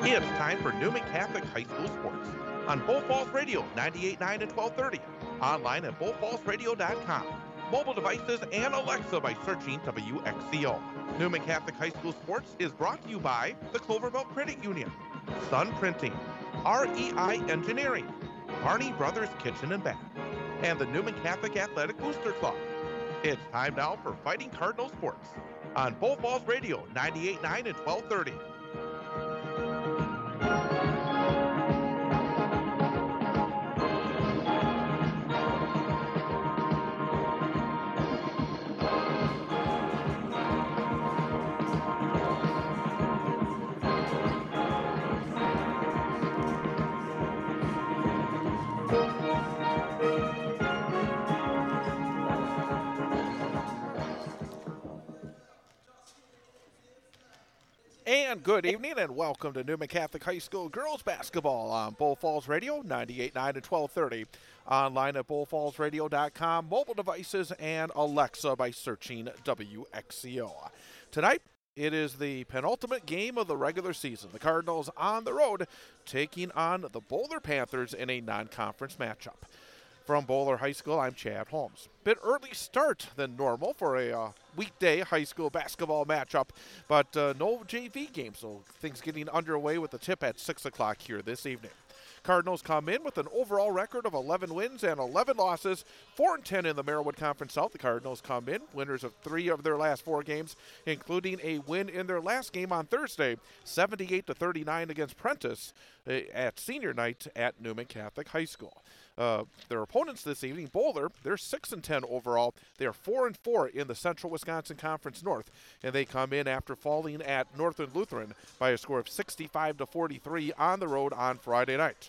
It's time for Newman Catholic High School Sports on Bull Falls Radio 98.9 and 1230. Online at bullfallsradio.com. Mobile devices and Alexa by searching WXCO. Newman Catholic High School Sports is brought to you by the Cloverbelt Credit Union, Sun Printing, REI Engineering, Barney Brothers Kitchen and Bath, and the Newman Catholic Athletic Booster Club. It's time now for Fighting Cardinal Sports on Bull Falls Radio 98.9 and 1230. And good evening and welcome to Newman Catholic High School girls basketball on Bull Falls Radio 98.9 and 1230. Online at bullfallsradio.com, mobile devices and Alexa by searching WXCO. Tonight, it is the penultimate game of the regular season. The Cardinals on the road taking on the Boulder Panthers in a non-conference matchup. From Boulder High School, I'm Chad Holmes. Bit early start than normal for a weekday high school basketball matchup, but no JV game, so things getting underway with the tip at 6 o'clock here this evening. Cardinals come in with an overall record of 11 wins and 11 losses, 4-10 in the Merriwood Conference South. The Cardinals come in winners of 3 of their last 4 games, including a win in their last game on Thursday, 78-39 against Prentice at senior night at Newman Catholic High School. Their opponents this evening, Boulder, they're 6-10 overall. They are 4-4 in the Central Wisconsin Conference North, and they come in after falling at Northern Lutheran by a score of 65-43 on the road on Friday night.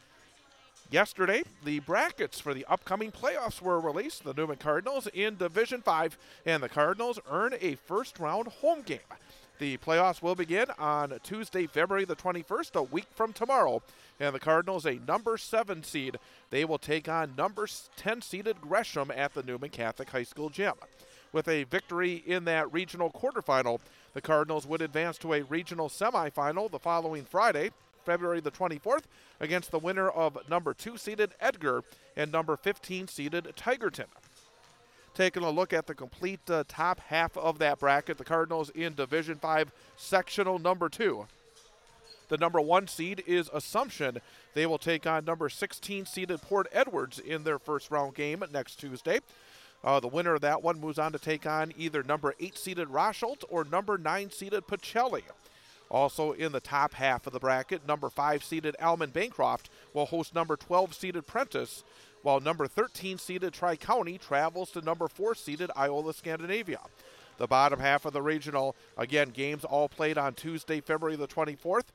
Yesterday, the brackets for the upcoming playoffs were released. The Newman Cardinals in Division 5, and the Cardinals earn a first-round home game. The playoffs will begin on Tuesday, February the 21st, a week from tomorrow. And the Cardinals, a number 7 seed, they will take on number 10 seeded Gresham at the Newman Catholic High School gym. With a victory in that regional quarterfinal, the Cardinals would advance to a regional semifinal the following Friday, February the 24th, against the winner of number 2 seeded Edgar and number 15 seeded Tigerton. Taking a look at the complete top half of that bracket, the Cardinals in Division 5 sectional number 2. The number 1 seed is Assumption. They will take on number 16 seeded Port Edwards in their first round game next Tuesday. The winner of that one moves on to take on either number 8 seeded Rosholt or number 9 seeded Pacelli. Also in the top half of the bracket, number 5 seeded Alman Bancroft will host number 12 seeded Prentice, while number 13 seeded Tri-County travels to number 4 seeded Iola Scandinavia. The bottom half of the regional, again, games all played on Tuesday, February the 21st.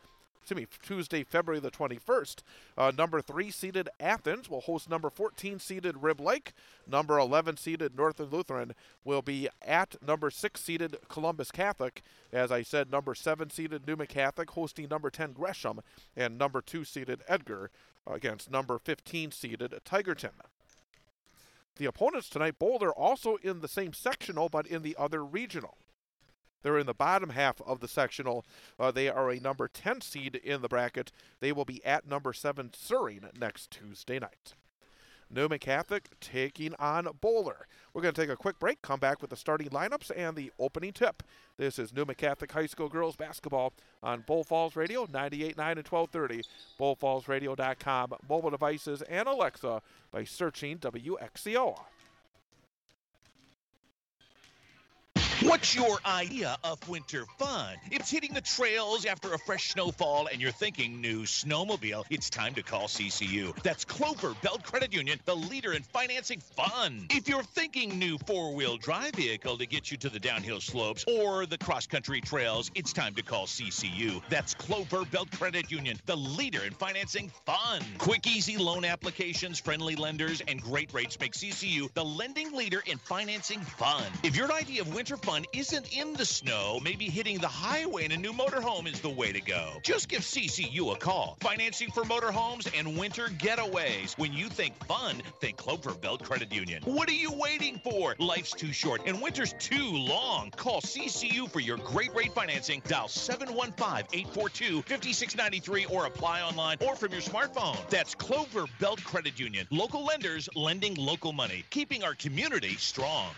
Number 3 seeded Athens will host number 14 seeded Rib Lake. Number 11 seeded Northern Lutheran will be at number 6 seeded Columbus Catholic. As I said, number 7 seeded Newman Catholic hosting number 10 Gresham, and number 2 seeded Edgar against number 15 seeded Tigerton. The opponents tonight, Boulder, also in the same sectional but in the other regional. They're in the bottom half of the sectional. They are a number 10 seed in the bracket. They will be at number 7 Surrey next Tuesday night. Newman Catholic taking on Boulder. We're going to take a quick break, come back with the starting lineups and the opening tip. This is Newman Catholic High School girls basketball on Bull Falls Radio 98.9 and 1230, bullfallsradio.com, mobile devices and Alexa by searching WXCO. What's your idea of winter fun? It's hitting the trails after a fresh snowfall and you're thinking new snowmobile. It's time to call CCU. That's Cloverbelt Credit Union, the leader in financing fun. If you're thinking new four-wheel drive vehicle to get you to the downhill slopes or the cross-country trails, it's time to call CCU. That's Cloverbelt Credit Union, the leader in financing fun. Quick, easy loan applications, friendly lenders, and great rates make CCU the lending leader in financing fun. If your idea of winter fun fun isn't in the snow, maybe hitting the highway in a new motorhome is the way to go. Just give CCU a call. Financing for motorhomes and winter getaways. When you think fun, think Clover Belt Credit Union. What are you waiting for? Life's too short and winter's too long. Call CCU for your great rate financing. Dial 715-842-5693 or apply online or from your smartphone. That's Clover Belt Credit Union. Local lenders lending local money, keeping our community strong.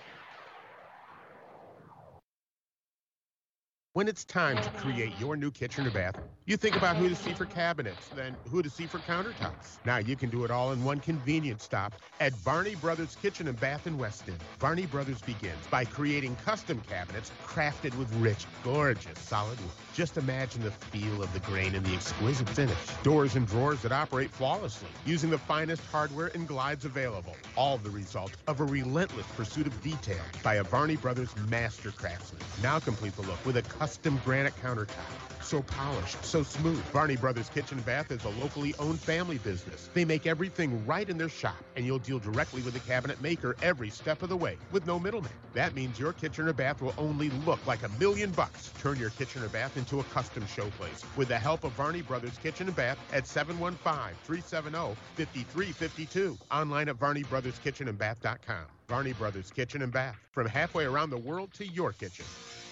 When it's time to create your new kitchen or bath, you think about who to see for cabinets, then who to see for countertops. Now you can do it all in one convenient stop at Varney Brothers Kitchen and Bath in Weston. Varney Brothers begins by creating custom cabinets crafted with rich, gorgeous solid wood. Just imagine the feel of the grain and the exquisite finish. Doors and drawers that operate flawlessly, using the finest hardware and glides available. All the result of a relentless pursuit of detail by a Varney Brothers master craftsman. Now complete the look with a custom granite countertop. So polished, so smooth. Varney Brothers Kitchen and Bath is a locally owned family business. They make everything right in their shop, and you'll deal directly with the cabinet maker every step of the way, with no middleman. That means your kitchen or bath will only look like $1 million. Turn your kitchen or bath into a custom showplace with the help of Varney Brothers Kitchen and Bath at 715-370-5352. Online at VarneyBrothersKitchenandBath.com. Varney Brothers Kitchen and Bath. From halfway around the world to your kitchen.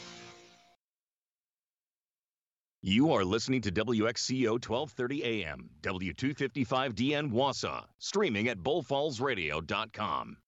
You are listening to WXCO 1230 AM, W255DN Wausau, streaming at bullfallsradio.com.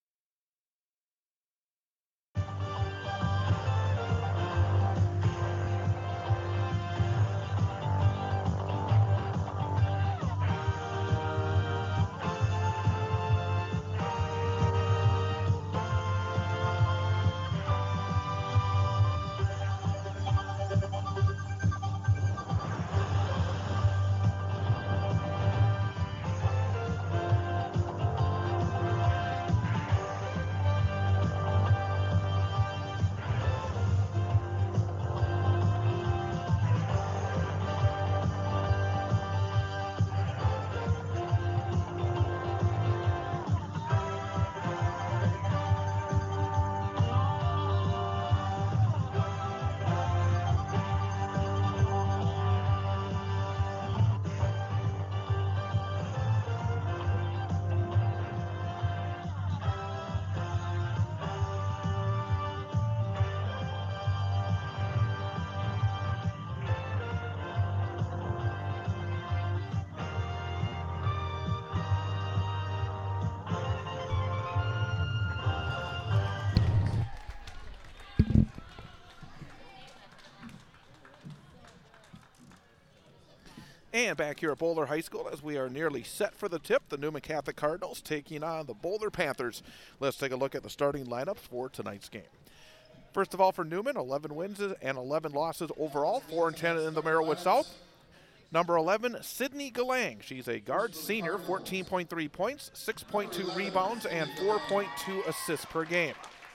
And back here at Boulder High School as we are nearly set for the tip, the Newman Catholic Cardinals taking on the Boulder Panthers. Let's take a look at the starting lineups for tonight's game. First of all, for Newman, 11 wins and 11 losses overall, 4-10 in the Merriwood South. Number 11, Sydney Galang. She's a guard senior, 14.3 points, 6.2 rebounds, and 4.2 assists per game.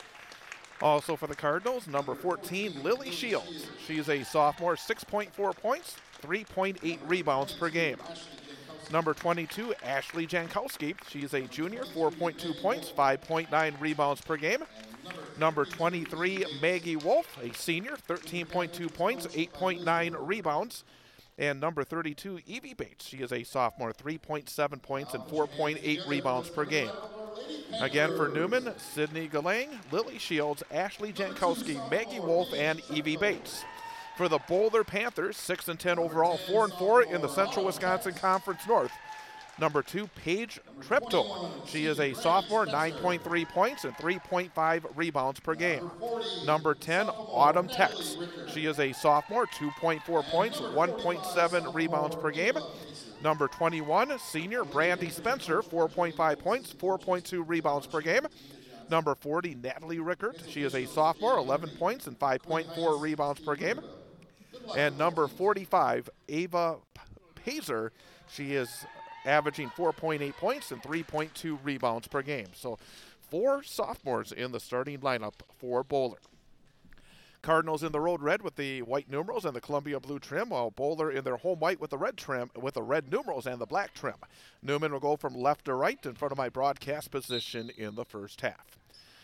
Also for the Cardinals, number 14, Lily Shields. She's a sophomore, 6.4 points, 3.8 rebounds per game. Number 22, Ashley Jankowski. She's a junior, 4.2 points, 5.9 rebounds per game. Number 23, Maggie Wolf, a senior, 13.2 points, 8.9 rebounds. And number 32, Evie Bates. She is a sophomore, 3.7 points and 4.8 rebounds per game. Again for Newman, Sydney Galang, Lily Shields, Ashley Jankowski, Maggie Wolf, and Evie Bates. For the Boulder Panthers, 6-10 overall, 4-4 in the Central Wisconsin Conference North. Number 2, Paige Treptow. She is a sophomore, 9.3 points and 3.5 rebounds per game. Number 10, Autumn Tex. She is a sophomore, 2.4 points, 1.7 rebounds per game. Number 21, senior Brandy Spencer, 4.5 points, 4.2 rebounds per game. Number 40, Natalie Rickert. She is a sophomore, 11 points and 5.4 rebounds per game. And number 45, Ava Pazer. She is averaging 4.8 points and 3.2 rebounds per game. So 4 sophomores in the starting lineup for Boulder. Cardinals in the road red with the white numerals and the Columbia blue trim, while Boulder in their home white with the red trim, with the red numerals and the black trim. Newman will go from left to right in front of my broadcast position in the first half.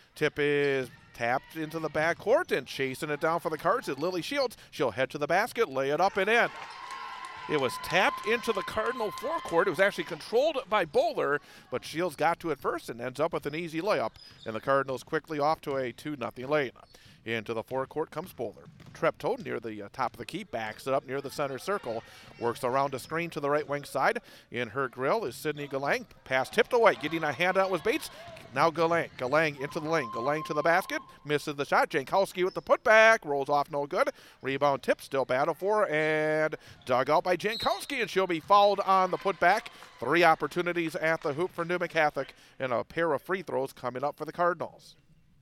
Tip is tapped into the backcourt, and chasing it down for the Cards is Lily Shields. She'll head to the basket, lay it up and in. It was tapped into the Cardinal forecourt. It was actually controlled by Bowler, but Shields got to it first and ends up with an easy layup. And the Cardinals quickly off to a 2-0 lead. Into the forecourt comes Bowler. Treptow near the top of the key, backs it up near the center circle, works around a screen to the right wing side. In her grill is Sydney Galang. Pass tipped away, getting a handout was Bates. Now Galang. Galang into the lane. Galang to the basket. Misses the shot. Jankowski with the putback. Rolls off no good. Rebound tip. Still battle for. And dug out by Jankowski. And she'll be fouled on the putback. 3 opportunities at the hoop for Newman Catholic. And a pair of free throws coming up for the Cardinals.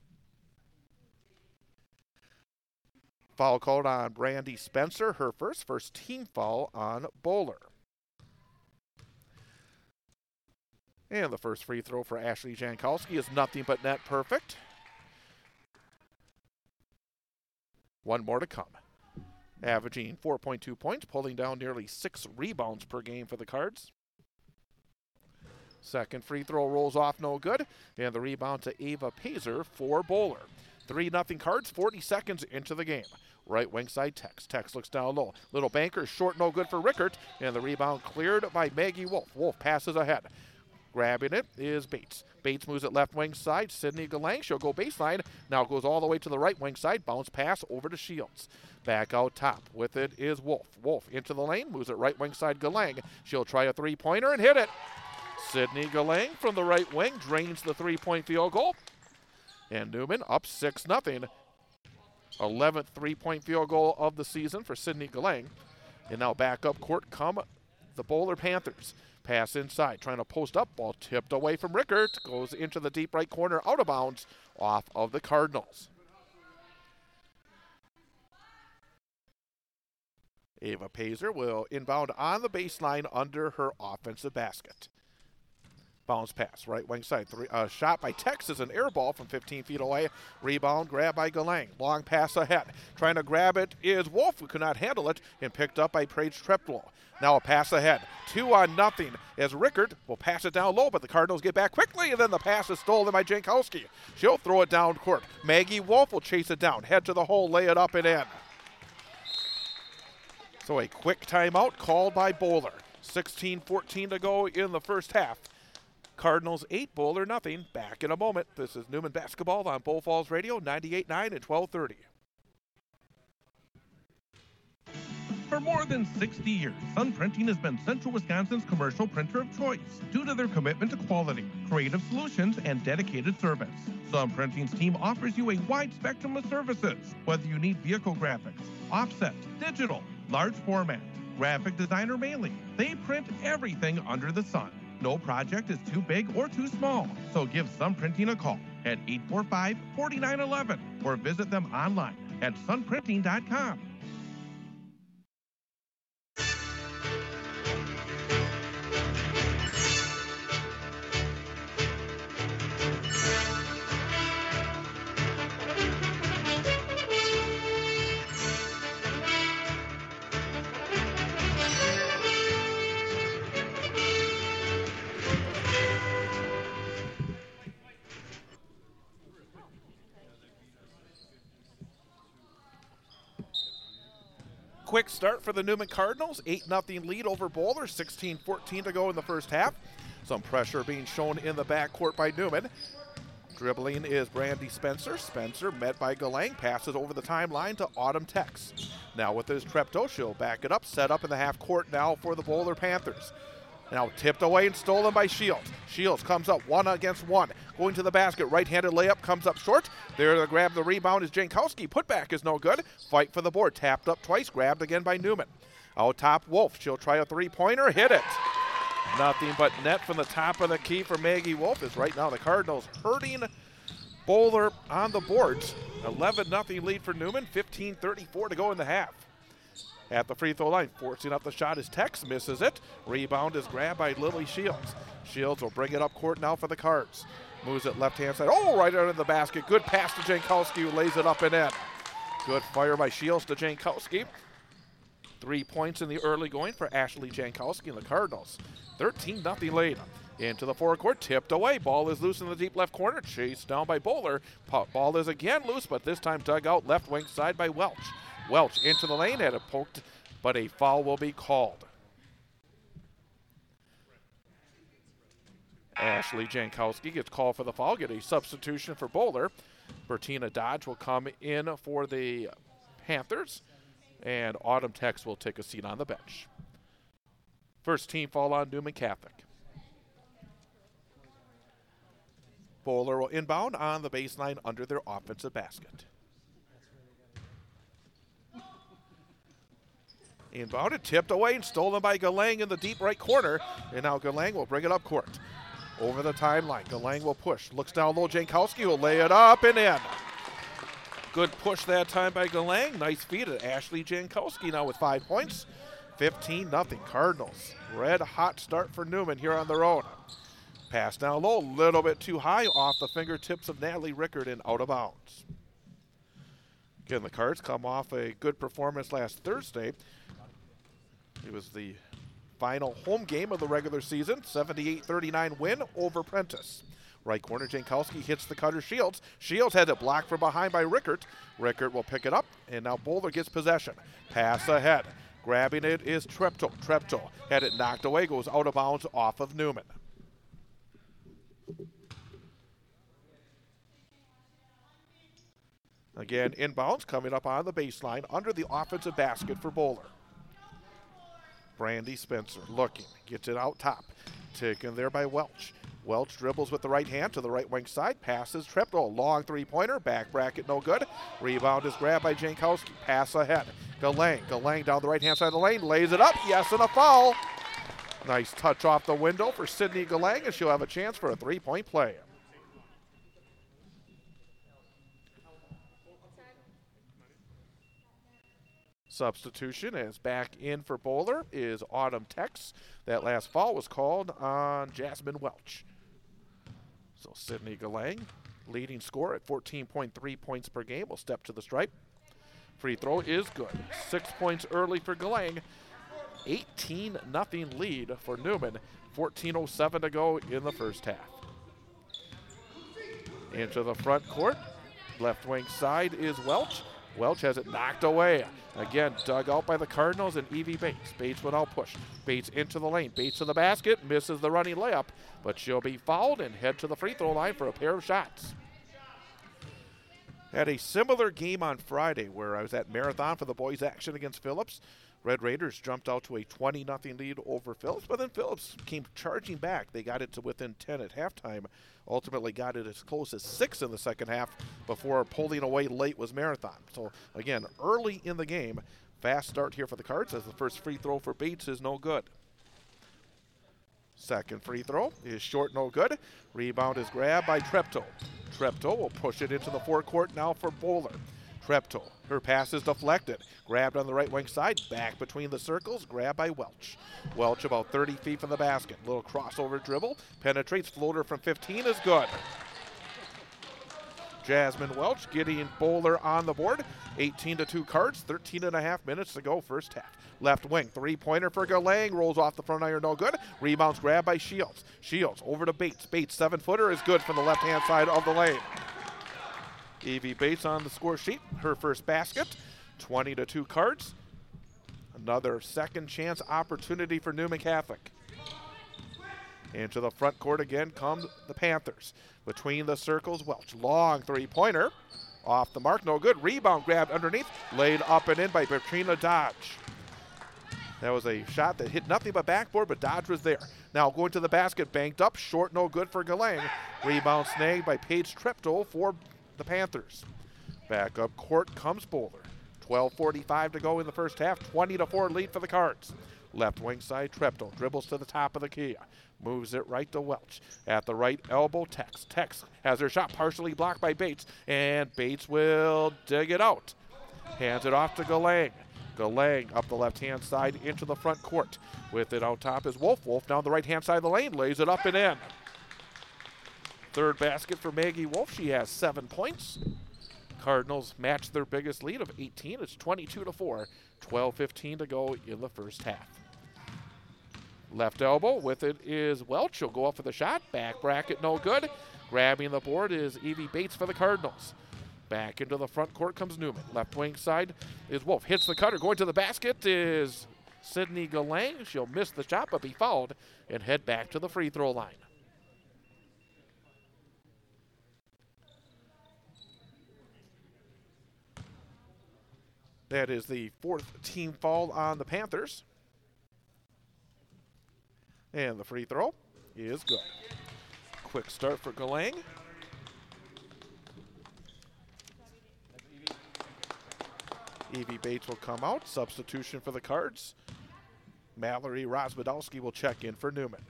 Foul called on Brandy Spencer. Her first team foul on Bowler. And the first free throw for Ashley Jankowski is nothing but net perfect. 1 more to come. Averaging 4.2 points, pulling down nearly 6 rebounds per game for the Cards. Second free throw rolls off no good. And the rebound to Ava Pazer for Bowler. 3-0 Cards, 40 seconds into the game. Right wing side, Tex. Tex looks down low. Little banker, short, no good for Rickert. And the rebound cleared by Maggie Wolf. Wolf passes ahead. Grabbing it is Bates. Bates moves it left wing side. Sydney Galang, she'll go baseline. Now goes all the way to the right wing side. Bounce pass over to Shields. Back out top. With it is Wolf. Wolf into the lane. Moves it right wing side Galang. She'll try a 3-pointer and hit it. Sydney Galang from the right wing drains the 3-point field goal. And Newman up 6-0. 11th 3-point field goal of the season for Sydney Galang. And now back up court come the Bowler Panthers. Pass inside, trying to post up, ball tipped away from Rickert, goes into the deep right corner, out of bounds, off of the Cardinals. Ava Pazer will inbound on the baseline under her offensive basket. Bounce pass, right wing side. Shot by Texas, an air ball from 15 feet away. Rebound, grab by Galang. Long pass ahead. Trying to grab it is Wolf, who could not handle it, and picked up by Paige Treptow. Now a pass ahead. 2-0 as Rickert will pass it down low, but the Cardinals get back quickly, and then the pass is stolen by Jankowski. She'll throw it down court. Maggie Wolf will chase it down. Head to the hole, lay it up and in. So a quick timeout called by Bowler. 16-14 to go in the first half. Cardinals 8, Bowler nothing. Back in a moment. This is Newman Basketball on Bull Falls Radio, 98.9 and 1230. For more than 60 years, Sun Printing has been Central Wisconsin's commercial printer of choice due to their commitment to quality, creative solutions, and dedicated service. Sun Printing's team offers you a wide spectrum of services, whether you need vehicle graphics, offset, digital, large format, graphic designer mailing. They print everything under the sun. No project is too big or too small, so give Sun Printing a call at 845-4911 or visit them online at sunprinting.com. Quick start for the Newman Cardinals. 8-0 lead over Bowler. 16-14 to go in the first half. Some pressure being shown in the backcourt by Newman. Dribbling is Brandy Spencer. Spencer met by Galang. Passes over the timeline to Autumn Tex. Now with his Treptow, she'll back it up. Set up in the half court now for the Bowler Panthers. Now tipped away and stolen by Shields. Shields comes up 1-on-1. Going to the basket. Right-handed layup comes up short. There to grab the rebound is Jankowski. Putback is no good. Fight for the board. Tapped up twice. Grabbed again by Newman. Out top, Wolf. She'll try a 3-pointer. Hit it. Nothing but net from the top of the key for Maggie Wolf. Is right now the Cardinals hurting Bowler on the boards. 11-0 lead for Newman. 15:34 to go in the half. At the free throw line, forcing up the shot is Tex, misses it. Rebound is grabbed by Lily Shields. Shields will bring it up court now for the Cards. Moves it left-hand side. Oh, right under the basket. Good pass to Jankowski, who lays it up and in. Good fire by Shields to Jankowski. 3 points in the early going for Ashley Jankowski and the Cardinals. 13-0 lead. Into the forecourt, tipped away. Ball is loose in the deep left corner. Chased down by Bowler. Ball is again loose, but this time dug out left wing side by Welch. Welch into the lane, had it poked, but a foul will be called. Ashley Jankowski gets called for the foul, get a substitution for Bowler. Bertina Dodge will come in for the Panthers, and Autumn Tex will take a seat on the bench. First team foul on Newman Catholic. Bowler will inbound on the baseline under their offensive basket. Inbounded, tipped away, and stolen by Galang in the deep right corner. And now Galang will bring it up court. Over the timeline, Galang will push. Looks down low, Jankowski will lay it up and in. Good push that time by Galang. Nice feed at Ashley Jankowski now with 5 points. 15-0 Cardinals. Red hot start for Newman here on their own. Pass down low, a little bit too high off the fingertips of Natalie Rickard and out of bounds. Again, the Cards come off a good performance last Thursday. It was the final home game of the regular season, 78-39 win over Prentice. Right corner, Jankowski hits the cutter Shields. Shields had it blocked from behind by Rickard. Rickard will pick it up, and now Bowler gets possession. Pass ahead. Grabbing it is Treptow. Treptow had it knocked away, goes out of bounds off of Newman. Again, inbounds coming up on the baseline under the offensive basket for Bowler. Brandy Spencer looking, gets it out top. Taken there by Welch. Welch dribbles with the right hand to the right wing side, passes Treptow, long three-pointer, back bracket no good. Rebound is grabbed by Jankowski, pass ahead. Galang down the right-hand side of the lane, lays it up, yes, and a foul. Nice touch off the window for Sydney Galang, and she'll have a chance for a three-point play. Substitution as back in for Bowler is Autumn Tex. That last foul was called on Jasmine Welch. So Sydney Galang, leading scorer at 14.3 points per game, will step to the stripe. Free throw is good. 6 points early for Galang. 18-0 lead for Newman. 14:07 to go in the first half. Into the front court. Left wing side is Welch. Welch has it knocked away. Again, dug out by the Cardinals and Evie Bates. Bates will now push. Bates into the lane. Bates to the basket. Misses the running layup, but she'll be fouled and head to the free throw line for a pair of shots. Had a similar game on Friday where I was at Marathon for the boys' action against Phillips. Red Raiders jumped out to a 20-0 lead over Phillips, but then Phillips came charging back. They got it to within 10 at halftime. Ultimately got it as close as 6 in the second half before pulling away late was Marathon. So, again, early in the game, fast start here for the Cards as the first free throw for Bates is no good. Second free throw is short, no good. Rebound is grabbed by Treptow. Treptow will push it into the forecourt now for Bowler. Treptow, her pass is deflected. Grabbed on the right wing side, back between the circles, grabbed by Welch. Welch about 30 feet from the basket. Little crossover dribble, penetrates, floater from 15 is good. Jasmine Welch getting Bowler on the board. 18-2 Cards, 13.5 minutes to go first half. Left wing, three-pointer for Galang, rolls off the front iron, no good. Rebounds grabbed by Shields. Shields over to Bates. Bates, 7-footer is good from the left-hand side of the lane. Evie Bates on the score sheet, her first basket, 20-2 Cards. Another second chance opportunity for Newman Catholic. Into the front court again come the Panthers. Between the circles, Welch, long three-pointer. Off the mark, no good. Rebound grabbed underneath, laid up and in by Bertrina Dodge. That was a shot that hit nothing but backboard, but Dodge was there. Now going to the basket, banked up, short, no good for Galang. Rebound snagged by Paige Treptow for the Panthers. Back up court comes Bowler. 12:45 to go in the first half. 20-4 lead for the Cards. Left wing side, Treptow dribbles to the top of the key. Moves it right to Welch. At the right elbow, Tex. Tex has her shot partially blocked by Bates, and Bates will dig it out. Hands it off to Galang. Galang up the left-hand side into the front court. With it out top is Wolf. Wolf down the right-hand side of the lane, lays it up and in. Third basket for Maggie Wolf. She has 7 points. Cardinals match their biggest lead of 18. It's 22-4. 12:15 to go in the first half. Left elbow with it is Welch. She'll go up for the shot. Back bracket, no good. Grabbing the board is Evie Bates for the Cardinals. Back into the front court comes Newman. Left wing side is Wolf. Hits the cutter. Going to the basket is Sydney Galang. She'll miss the shot but be fouled and head back to the free throw line. That is the 4th team foul on the Panthers. And the free throw is good. Quick start for Galang. Evie Bates will come out. Substitution for the Cards. Mallory Rozwadowski will check in for Newman.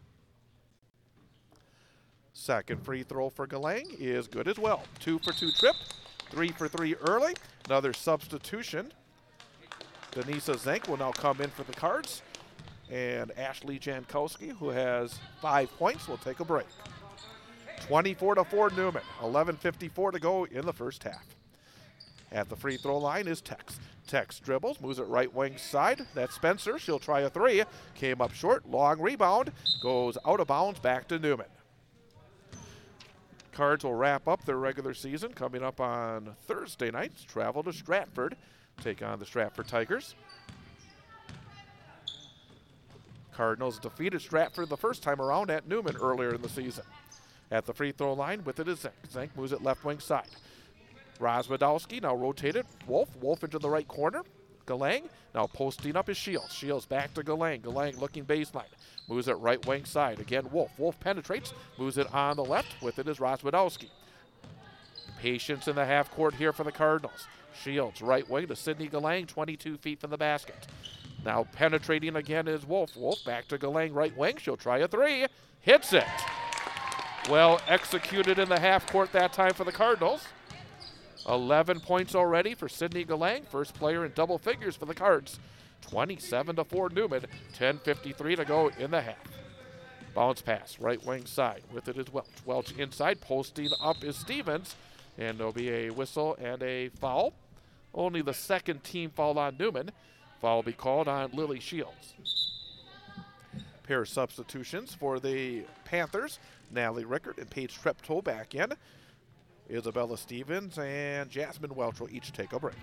Second free throw for Galang is good as well. 2 for 2 trip. 3 for 3 early. Another substitution. Denisa Zank will now come in for the Cards. And Ashley Jankowski, who has 5 points, will take a break. 24-4 Newman. 11:54 to go in the first half. At the free throw line is Tex. Tex dribbles, moves it right wing side. That's Spencer. She'll try a 3. Came up short. Long rebound. Goes out of bounds back to Newman. Cards will wrap up their regular season coming up on Thursday nights. Travel to Stratford. Take on the Stratford Tigers. Cardinals defeated Stratford the first time around at Newman earlier in the season. At the free throw line with it is Zank. Zank moves it left wing side. Rozwadowski now rotated. Wolf into the right corner. Galang now posting up is Shields. Shields back to Galang. Galang looking baseline. Moves it right wing side. Again, Wolf. Wolf penetrates. Moves it on the left. With it is Rozwadowski. Patience in the half court here for the Cardinals. Shields right wing to Sydney Galang, 22 feet from the basket. Now penetrating again is Wolf. Wolf back to Galang right wing. She'll try a 3. Hits it. Well executed in the half court that time for the Cardinals. 11 points already for Sydney Galang. First player in double figures for the Cards. 27-4 Newman. 10:53 to go in the half. Bounce pass, right wing side. With it is Welch. Welch inside, posting up is Stevens. And there'll be a whistle and a foul. Only the second team foul on Newman. Foul will be called on Lily Shields. Pair of substitutions for the Panthers. Natalie Rickert and Paige Treptow back in. Isabella Stevens and Jasmine Welch will each take a break.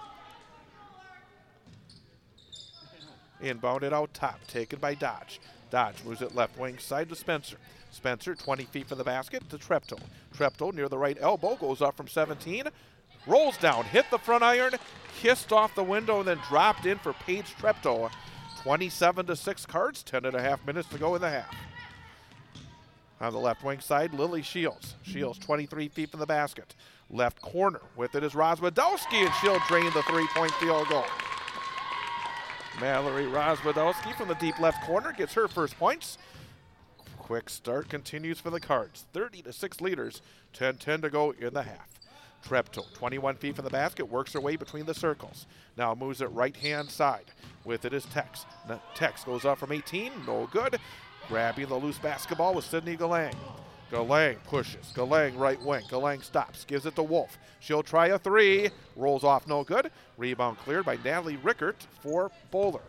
Inbounded out top, taken by Dodge. Dodge moves it left wing side to Spencer. Spencer, 20 feet from the basket to Treptow. Treptow near the right elbow, goes up from 17. Rolls down, hit the front iron, kissed off the window, and then dropped in for Paige Treptow. 27-6 Cards, 10.5 minutes to go in the half. On the left wing side, Lily Shields. Shields 23 feet from the basket. Left corner with it is Rozwadowski, and she'll drain the 3-point field goal. Mallory Rozwadowski from the deep left corner gets her first points. Quick start continues for the Cards. 30-6 leaders, 10:10 to go in the half. Treptow, 21 feet from the basket, works her way between the circles. Now moves it right-hand side. With it is Tex. Tex goes up from 18, no good. Grabbing the loose basketball with Sydney Galang. Galang pushes. Galang right wing. Galang stops. Gives it to Wolf. She'll try a 3. Rolls off no good. Rebound cleared by Natalie Rickert for Bowler.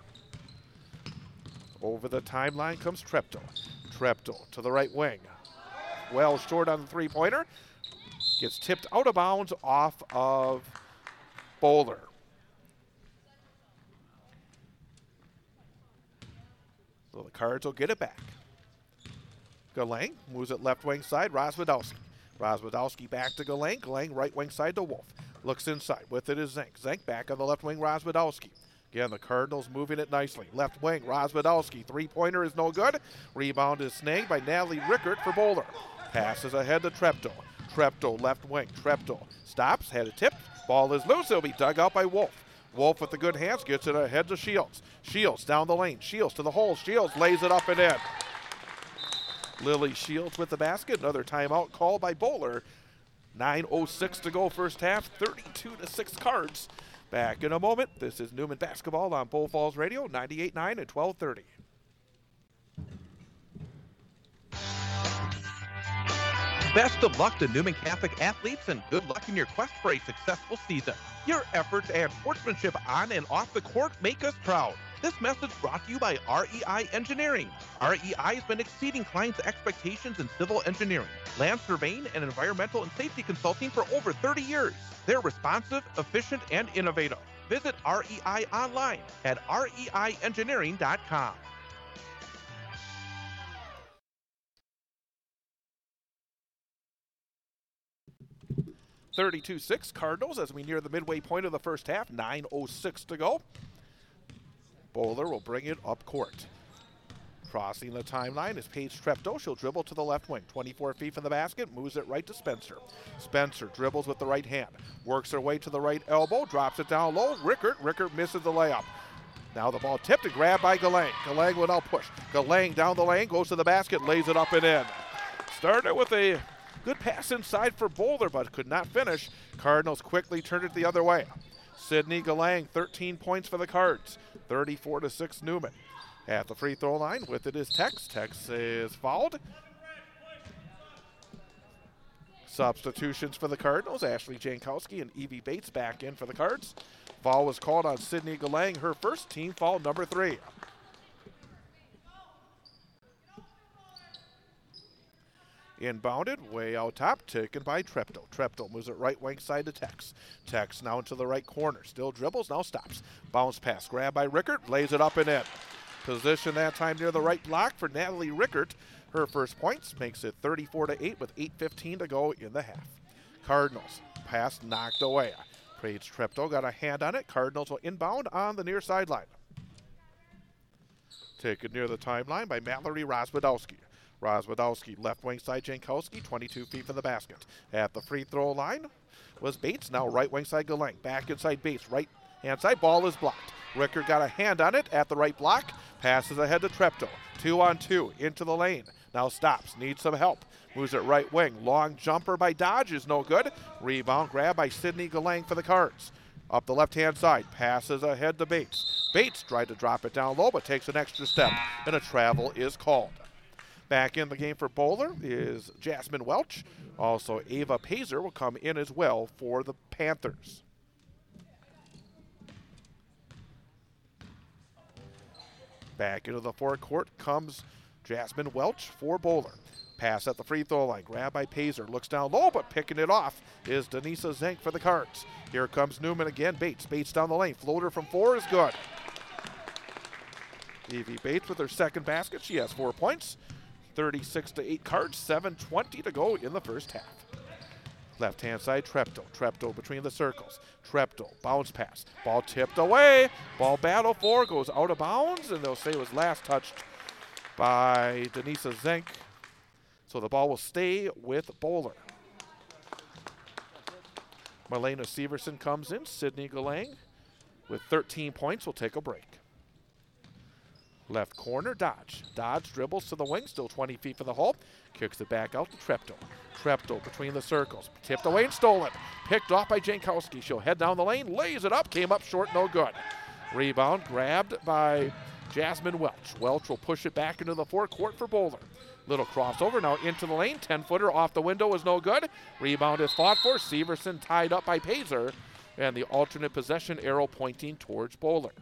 Over the timeline comes Treptow. Treptow to the right wing. Well short on the 3-pointer. Gets tipped out of bounds off of Bowler. So the Cards will get it back. Galang moves it left wing side, Rozwadowski. Rozwadowski back to Galang. Galang right wing side to Wolf. Looks inside. With it is Zank. Zank back on the left wing, Rozwadowski. Again, the Cardinals moving it nicely. Left wing, Rozwadowski. 3-pointer is no good. Rebound is snagged by Natalie Rickert for Bowler. Passes ahead to Treptow. Treptow left wing. Treptow stops, had it tipped. Ball is loose. It'll be dug out by Wolf. Wolf with the good hands gets it ahead to Shields. Shields down the lane. Shields to the hole. Shields lays it up and in. Lily Shields with the basket. Another timeout called by Bowler. 9:06 to go first half. 32-6 Cards. Back in a moment. This is Newman Basketball on Bull Falls Radio, 98.9 at 12:30. Best of luck to Newman Catholic athletes and good luck in your quest for a successful season. Your efforts and sportsmanship on and off the court make us proud. This message brought to you by REI Engineering. REI has been exceeding clients' expectations in civil engineering, land surveying, and environmental and safety consulting for over 30 years. They're responsive, efficient, and innovative. Visit REI online at reiengineering.com. 32-6 Cardinals as we near the midway point of the first half. 9:06 to go. Bowler will bring it up court. Crossing the timeline is Paige Treptow. She'll dribble to the left wing. 24 feet from the basket, moves it right to Spencer. Spencer dribbles with the right hand, works her way to the right elbow, drops it down low. Rickert misses the layup. Now the ball tipped and grabbed by Galang. Galang will now push. Galang down the lane, goes to the basket, lays it up and in. Started with a good pass inside for Boulder, but could not finish. Cardinals quickly turned it the other way. Sydney Galang, 13 points for the Cards. 34-6 Newman. At the free throw line with it is Tex. Tex is fouled. Substitutions for the Cardinals. Ashley Jankowski and Evie Bates back in for the Cards. Foul was called on Sydney Galang, her first team foul, number 3. Inbounded, way out top, taken by Treptow. Treptow moves it right wing side to Tex. Tex now into the right corner. Still dribbles, now stops. Bounce pass, grabbed by Rickert, lays it up and in. Position that time near the right block for Natalie Rickert. Her first points makes it 34-8 with 8:15 to go in the half. Cardinals, pass knocked away. Paige Treptow got a hand on it. Cardinals will inbound on the near sideline. Taken near the timeline by Mallory Rozwadowski. Rozwadowski, left wing side Jankowski, 22 feet from the basket. At the free throw line was Bates, now right wing side Galang. Back inside Bates, right hand side, ball is blocked. Rickert got a hand on it at the right block, passes ahead to Treptow. 2-on-2, into the lane. Now stops, needs some help. Moves it right wing. Long jumper by Dodge is no good. Rebound grab by Sydney Galang for the Cards. Up the left-hand side, passes ahead to Bates. Bates tried to drop it down low, but takes an extra step, and a travel is called. Back in the game for Bowler is Jasmine Welch. Also, Ava Pazer will come in as well for the Panthers. Back into the forecourt comes Jasmine Welch for Bowler. Pass at the free throw line, grabbed by Pazer. Looks down low, but picking it off is Denisa Zenk for the Cards. Here comes Newman again. Bates down the lane. Floater from 4 is good. Evie Bates with her second basket. She has 4 points. 36-8 Cards. 7:20 to go in the first half. Left-hand side, Treptow. Treptow between the circles. Treptow, bounce pass. Ball tipped away. Ball battle for, goes out of bounds, and they'll say it was last touched by Denisa Zenk. So the ball will stay with Bowler. Marlena Severson comes in. Sydney Galang with 13 points will take a break. Left corner, Dodge. Dodge dribbles to the wing, still 20 feet from the hole. Kicks it back out to Treptow. Treptow between the circles. Tipped away and stolen. Picked off by Jankowski. She'll head down the lane, lays it up, came up short, no good. Rebound grabbed by Jasmine Welch. Welch will push it back into the forecourt for Bowler. Little crossover now into the lane. 10-footer off the window is no good. Rebound is fought for. Severson tied up by Pazer. And the alternate possession arrow pointing towards Bowler.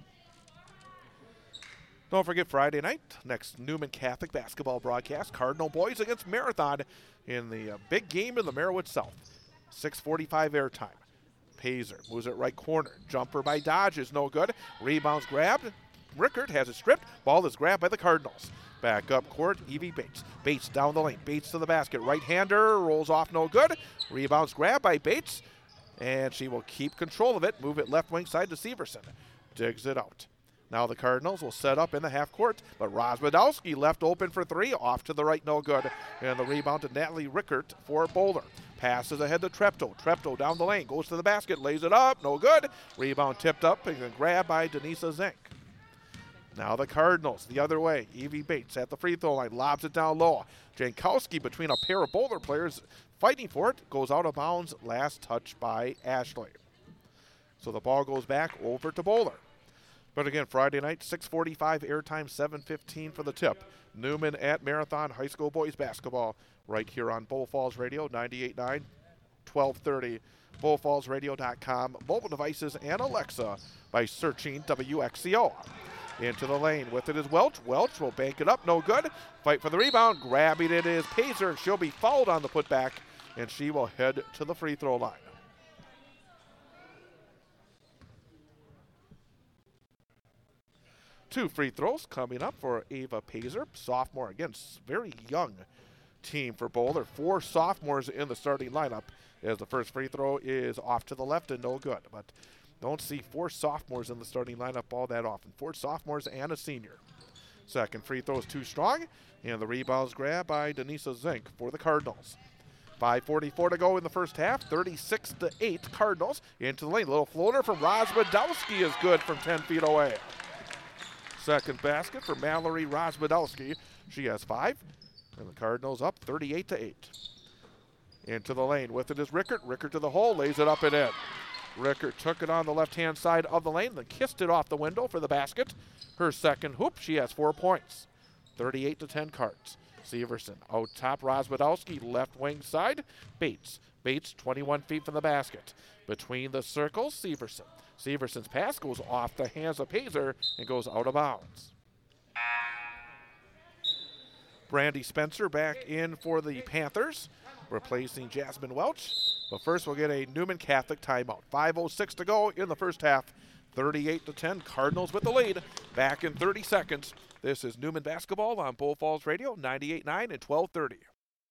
Don't forget Friday night, next Newman Catholic basketball broadcast. Cardinal boys against Marathon in the big game in the Merowith South. 6:45 airtime. Pazer moves it right corner. Jumper by Dodge is no good. Rebounds grabbed. Rickert has it stripped. Ball is grabbed by the Cardinals. Back up court, Evie Bates. Bates down the lane. Bates to the basket. Right-hander rolls off, no good. Rebounds grabbed by Bates. And she will keep control of it. Move it left wing side to Severson. Digs it out. Now the Cardinals will set up in the half court, but Rozwadowski left open for 3, off to the right, no good. And the rebound to Natalie Rickert for Bowler. Passes ahead to Treptow. Treptow down the lane, goes to the basket, lays it up, no good. Rebound tipped up and then grabbed by Denisa Zenk. Now the Cardinals the other way. Evie Bates at the free throw line, lobs it down low. Jankowski between a pair of Bowler players fighting for it, goes out of bounds, last touch by Ashley. So the ball goes back over to Bowler. But again, Friday night, 6:45 airtime, 7:15 for the tip. Newman at Marathon High School boys basketball right here on Bull Falls Radio, 98.9, 1230, bullfallsradio.com, mobile devices, and Alexa by searching WXCO. Into the lane. With it is Welch. Welch will bank it up. No good. Fight for the rebound. Grabbing it is Pazer. She'll be fouled on the putback, and she will head to the free throw line. Two free throws coming up for Ava Pazer, sophomore. Again, very young team for Boulder. 4 sophomores in the starting lineup, as the first free throw is off to the left and no good. But don't see 4 sophomores in the starting lineup all that often. 4 sophomores and a senior. Second free throw is too strong, and the rebound's grabbed by Denisa Zink for the Cardinals. 5:44 to go in the first half. 36-8 Cardinals. Into the lane. Little floater from Rozbadowski is good from 10 feet away. Second basket for Mallory Rozbadowski. She has 5. And the Cardinals up 38-8. Into the lane. With it is Rickert. Rickert to the hole. Lays it up and in. Rickert took it on the left-hand side of the lane. Then kissed it off the window for the basket. Her second hoop. She has 4 points. 38-10 Cards. Severson out top. Rozbadowski left wing side. Bates. Bates 21 feet from the basket. Between the circles, Severson. Severson's pass goes off the hands of Pazer and goes out of bounds. Brandy Spencer back in for the Panthers, replacing Jasmine Welch. But first we'll get a Newman Catholic timeout. 5:06 to go in the first half. 38-10, Cardinals with the lead. Back in 30 seconds. This is Newman Basketball on Bull Falls Radio, 98.9 and 1230.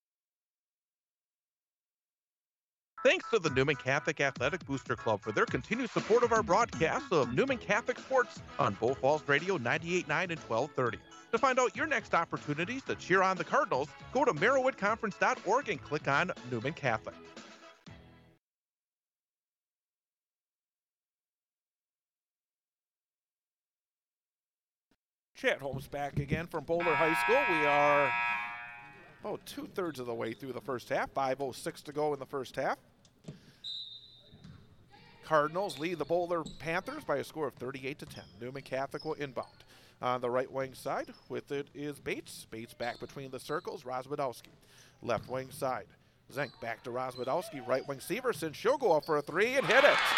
Thanks to the Newman Catholic Athletic Booster Club for their continued support of our broadcasts of Newman Catholic Sports on Bull Falls Radio 98.9 and 1230. To find out your next opportunities to cheer on the Cardinals, go to merowitconference.org and click on Newman Catholic. Chet Holmes back again from Boulder High School. We are about 2/3 of the way through the first half. 5:06 to go in the first half. Cardinals lead the Boulder Panthers by a score of 38-10. Newman Catholic will inbound. On the right wing side, with it is Bates. Bates back between the circles. Rozbadowski. Left wing side. Zink back to Rozbadowski. Right wing Severson. She'll go up for a 3 and hit it.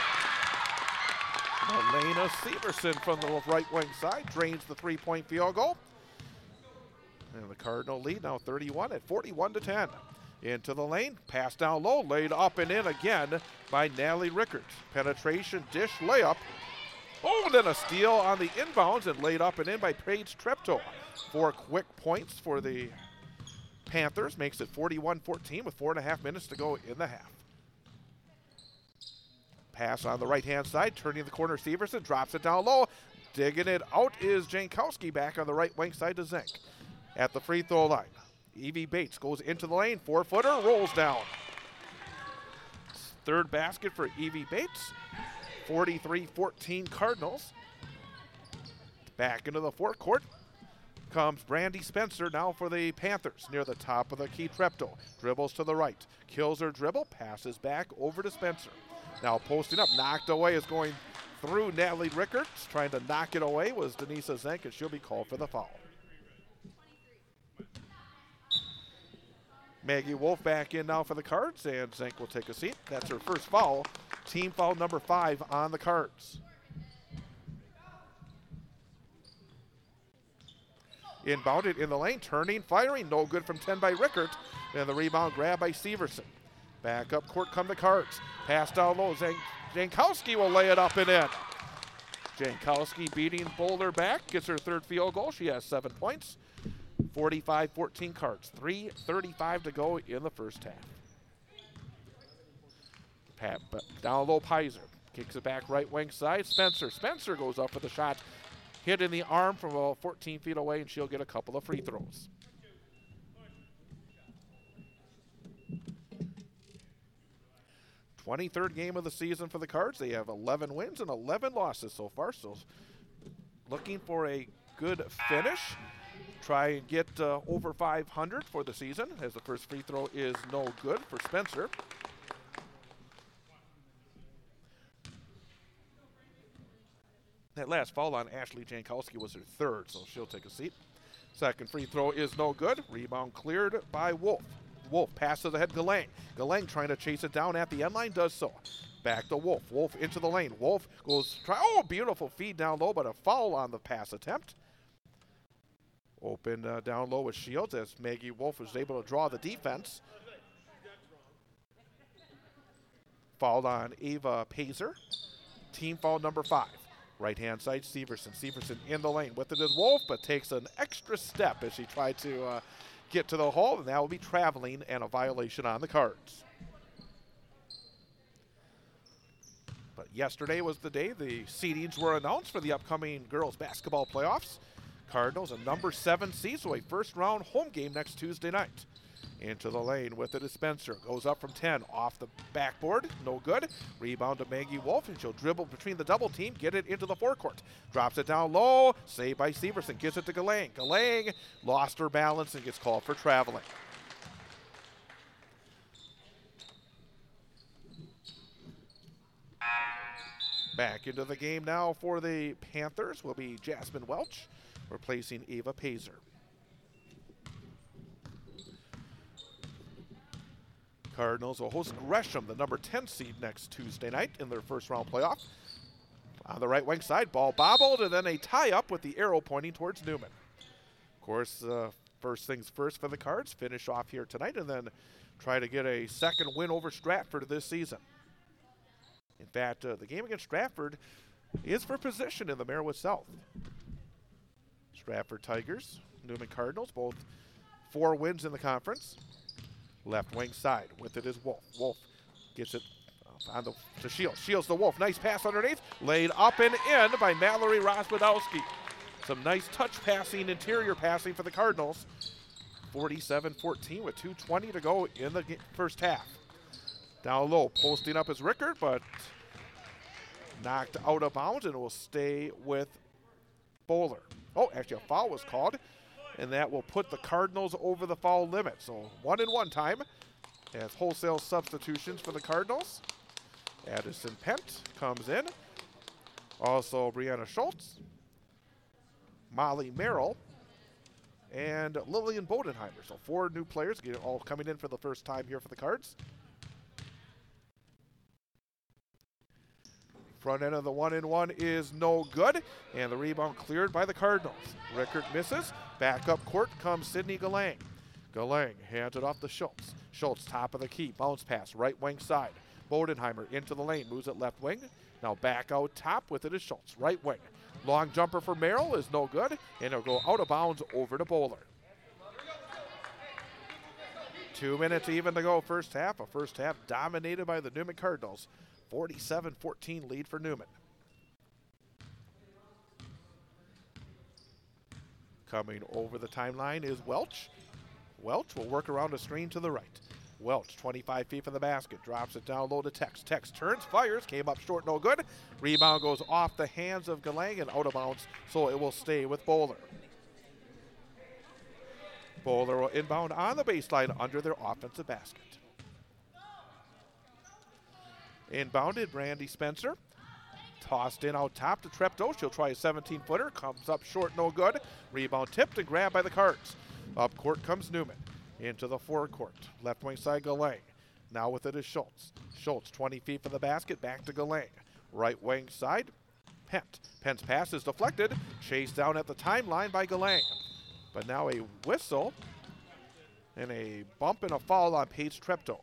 Elena Severson from the right wing side drains the 3-point field goal. And the Cardinal lead now 31 at 41-10. Into the lane, pass down low, laid up and in again by Natalie Rickert. Penetration, dish, layup. Oh, and then a steal on the inbounds and laid up and in by Paige Treptow. 4 quick points for the Panthers, makes it 41-14 with 4.5 minutes to go in the half. Pass on the right-hand side, turning the corner, Severson drops it down low. Digging it out is Jankowski back on the right wing side to Zink. At the free throw line, Evie Bates goes into the lane, 4-footer, rolls down. Third basket for Evie Bates, 43-14 Cardinals. Back into the forecourt comes Brandy Spencer now for the Panthers near the top of the key. Treptow dribbles to the right, kills her dribble, passes back over to Spencer. Now posting up, knocked away, is going through Natalie Rickert. Trying to knock it away was Denisa Zink, and she'll be called for the foul. Maggie Wolf back in now for the Cards, and Zink will take a seat. That's her first foul. Team foul number 5 on the Cards. Inbounded in the lane, turning, firing, no good from 10 by Rickert. And the rebound grab by Severson. Back up court come the Cards. Pass down low. Jankowski will lay it up and in. Jankowski beating Boulder back. Gets her third field goal. She has 7 points. 45-14 Cards. 3:35 to go in the first half. Down low, Pizer. Kicks it back right wing side. Spencer. Spencer goes up for the shot. Hit in the arm from about 14 feet away, and she'll get a couple of free throws. '23rd game of the season for the Cards. They have 11 wins and 11 losses so far, so looking for a good finish. Try and get over 500 for the season, as the first free throw is no good for Spencer. That last foul on Ashley Jankowski was her third, so she'll take a seat. Second free throw is no good. Rebound cleared by Wolf. Wolf passes ahead Galang. Galang trying to chase it down at the end line, does so. Back to Wolf. Wolf into the lane. Wolf goes, oh, beautiful feed down low, but a foul on the pass attempt. Open down low with Shields as Maggie Wolf was able to draw the defense. Fouled on Ava Pazer. Team foul number 5. Right-hand side, Severson. Severson in the lane with it is Wolf, but takes an extra step as she tried to get to the hole, and that will be traveling and a violation on the cards. But yesterday was the day the seedings were announced for the upcoming girls basketball playoffs. Cardinals, a number 7 seed, so a first-round home game next Tuesday night. Into the lane with it is Spencer. Goes up from 10, off the backboard, no good. Rebound to Maggie Wolf, and she'll dribble between the double team, get it into the forecourt. Drops it down low, saved by Severson, gives it to Galang. Galang lost her balance and gets called for traveling. Back into the game now for the Panthers will be Jasmine Welch, replacing Ava Pazer. Cardinals will host Gresham, the number 10 seed, next Tuesday night in their first round playoff. On the right wing side, ball bobbled, and then a tie-up with the arrow pointing towards Newman. Of course, first things first for the Cards, finish off here tonight and then try to get a second win over Stratford this season. In fact, the game against Stratford is for position in the Merowith South. Stratford Tigers, Newman Cardinals, both 4 wins in the conference. Left wing side with it is Wolf. Wolf gets it to Shields. Shields to Wolf. Nice pass underneath. Laid up and in by Mallory Rosbadowski. Some nice touch passing, interior passing for the Cardinals. 47-14 with 2:20 to go in the first half. Down low, posting up is Rickard, but knocked out of bounds and will stay with Bowler. Oh, actually a foul was called, and that will put the Cardinals over the foul limit. So 1-and-1 time as wholesale substitutions for the Cardinals. Addison Pent comes in. Also Brianna Schultz, Molly Merrill, and Lillian Bodenheimer. So 4 new players all coming in for the first time here for the Cards. Front end of the 1-and-1 is no good, and the rebound cleared by the Cardinals. Rickard misses. Back up court comes Sydney Galang. Galang hands it off to Schultz. Schultz, top of the key, bounce pass, right wing side. Bodenheimer into the lane, moves it left wing. Now back out top with it is Schultz, right wing. Long jumper for Merrill is no good, and it'll go out of bounds over to Bowler. 2 minutes even to go first half. A first half dominated by the Newman Cardinals. 47-14 lead for Newman. Coming over the timeline is Welch. Welch will work around a screen to the right. Welch, 25 feet from the basket, drops it down low to Tex. Tex turns, fires, came up short, no good. Rebound goes off the hands of Galang and out of bounds, so it will stay with Bowler. Bowler will inbound on the baseline under their offensive basket. Inbounded, Brandy Spencer. Tossed in out top to Treptow. She'll try a 17-footer. Comes up short, no good. Rebound tipped and grabbed by the Cards. Up court comes Newman. Into the forecourt. Left wing side, Galang. Now with it is Schultz. Schultz, 20 feet from the basket, back to Galang. Right wing side, Pent. Pent's pass is deflected. Chased down at the timeline by Galang. But now a whistle and a bump and a foul on Paige Treptow.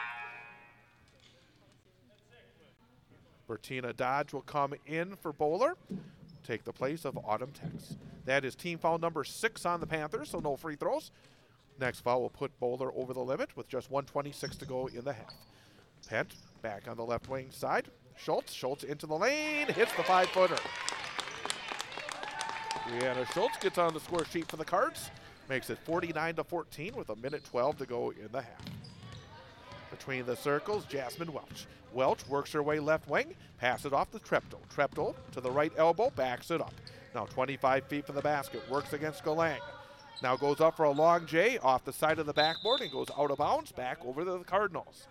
Bertina Dodge will come in for Bowler, take the place of Autumn Tex. That is team foul number 6 on the Panthers, so no free throws. Next foul will put Bowler over the limit with just 1:26 to go in the half. Pent back on the left wing side. Schultz. Schultz into the lane, hits the 5-footer. Brianna Schultz gets on the score sheet for the Cards, makes it 49-14 with 1:12 to go in the half. Between the circles, Jasmine Welch. Welch works her way left wing, passes off to Treptow. Treptow to the right elbow, backs it up. Now 25 feet from the basket, works against Galang. Now goes up for a long J off the side of the backboard and goes out of bounds, back over to the Cardinals.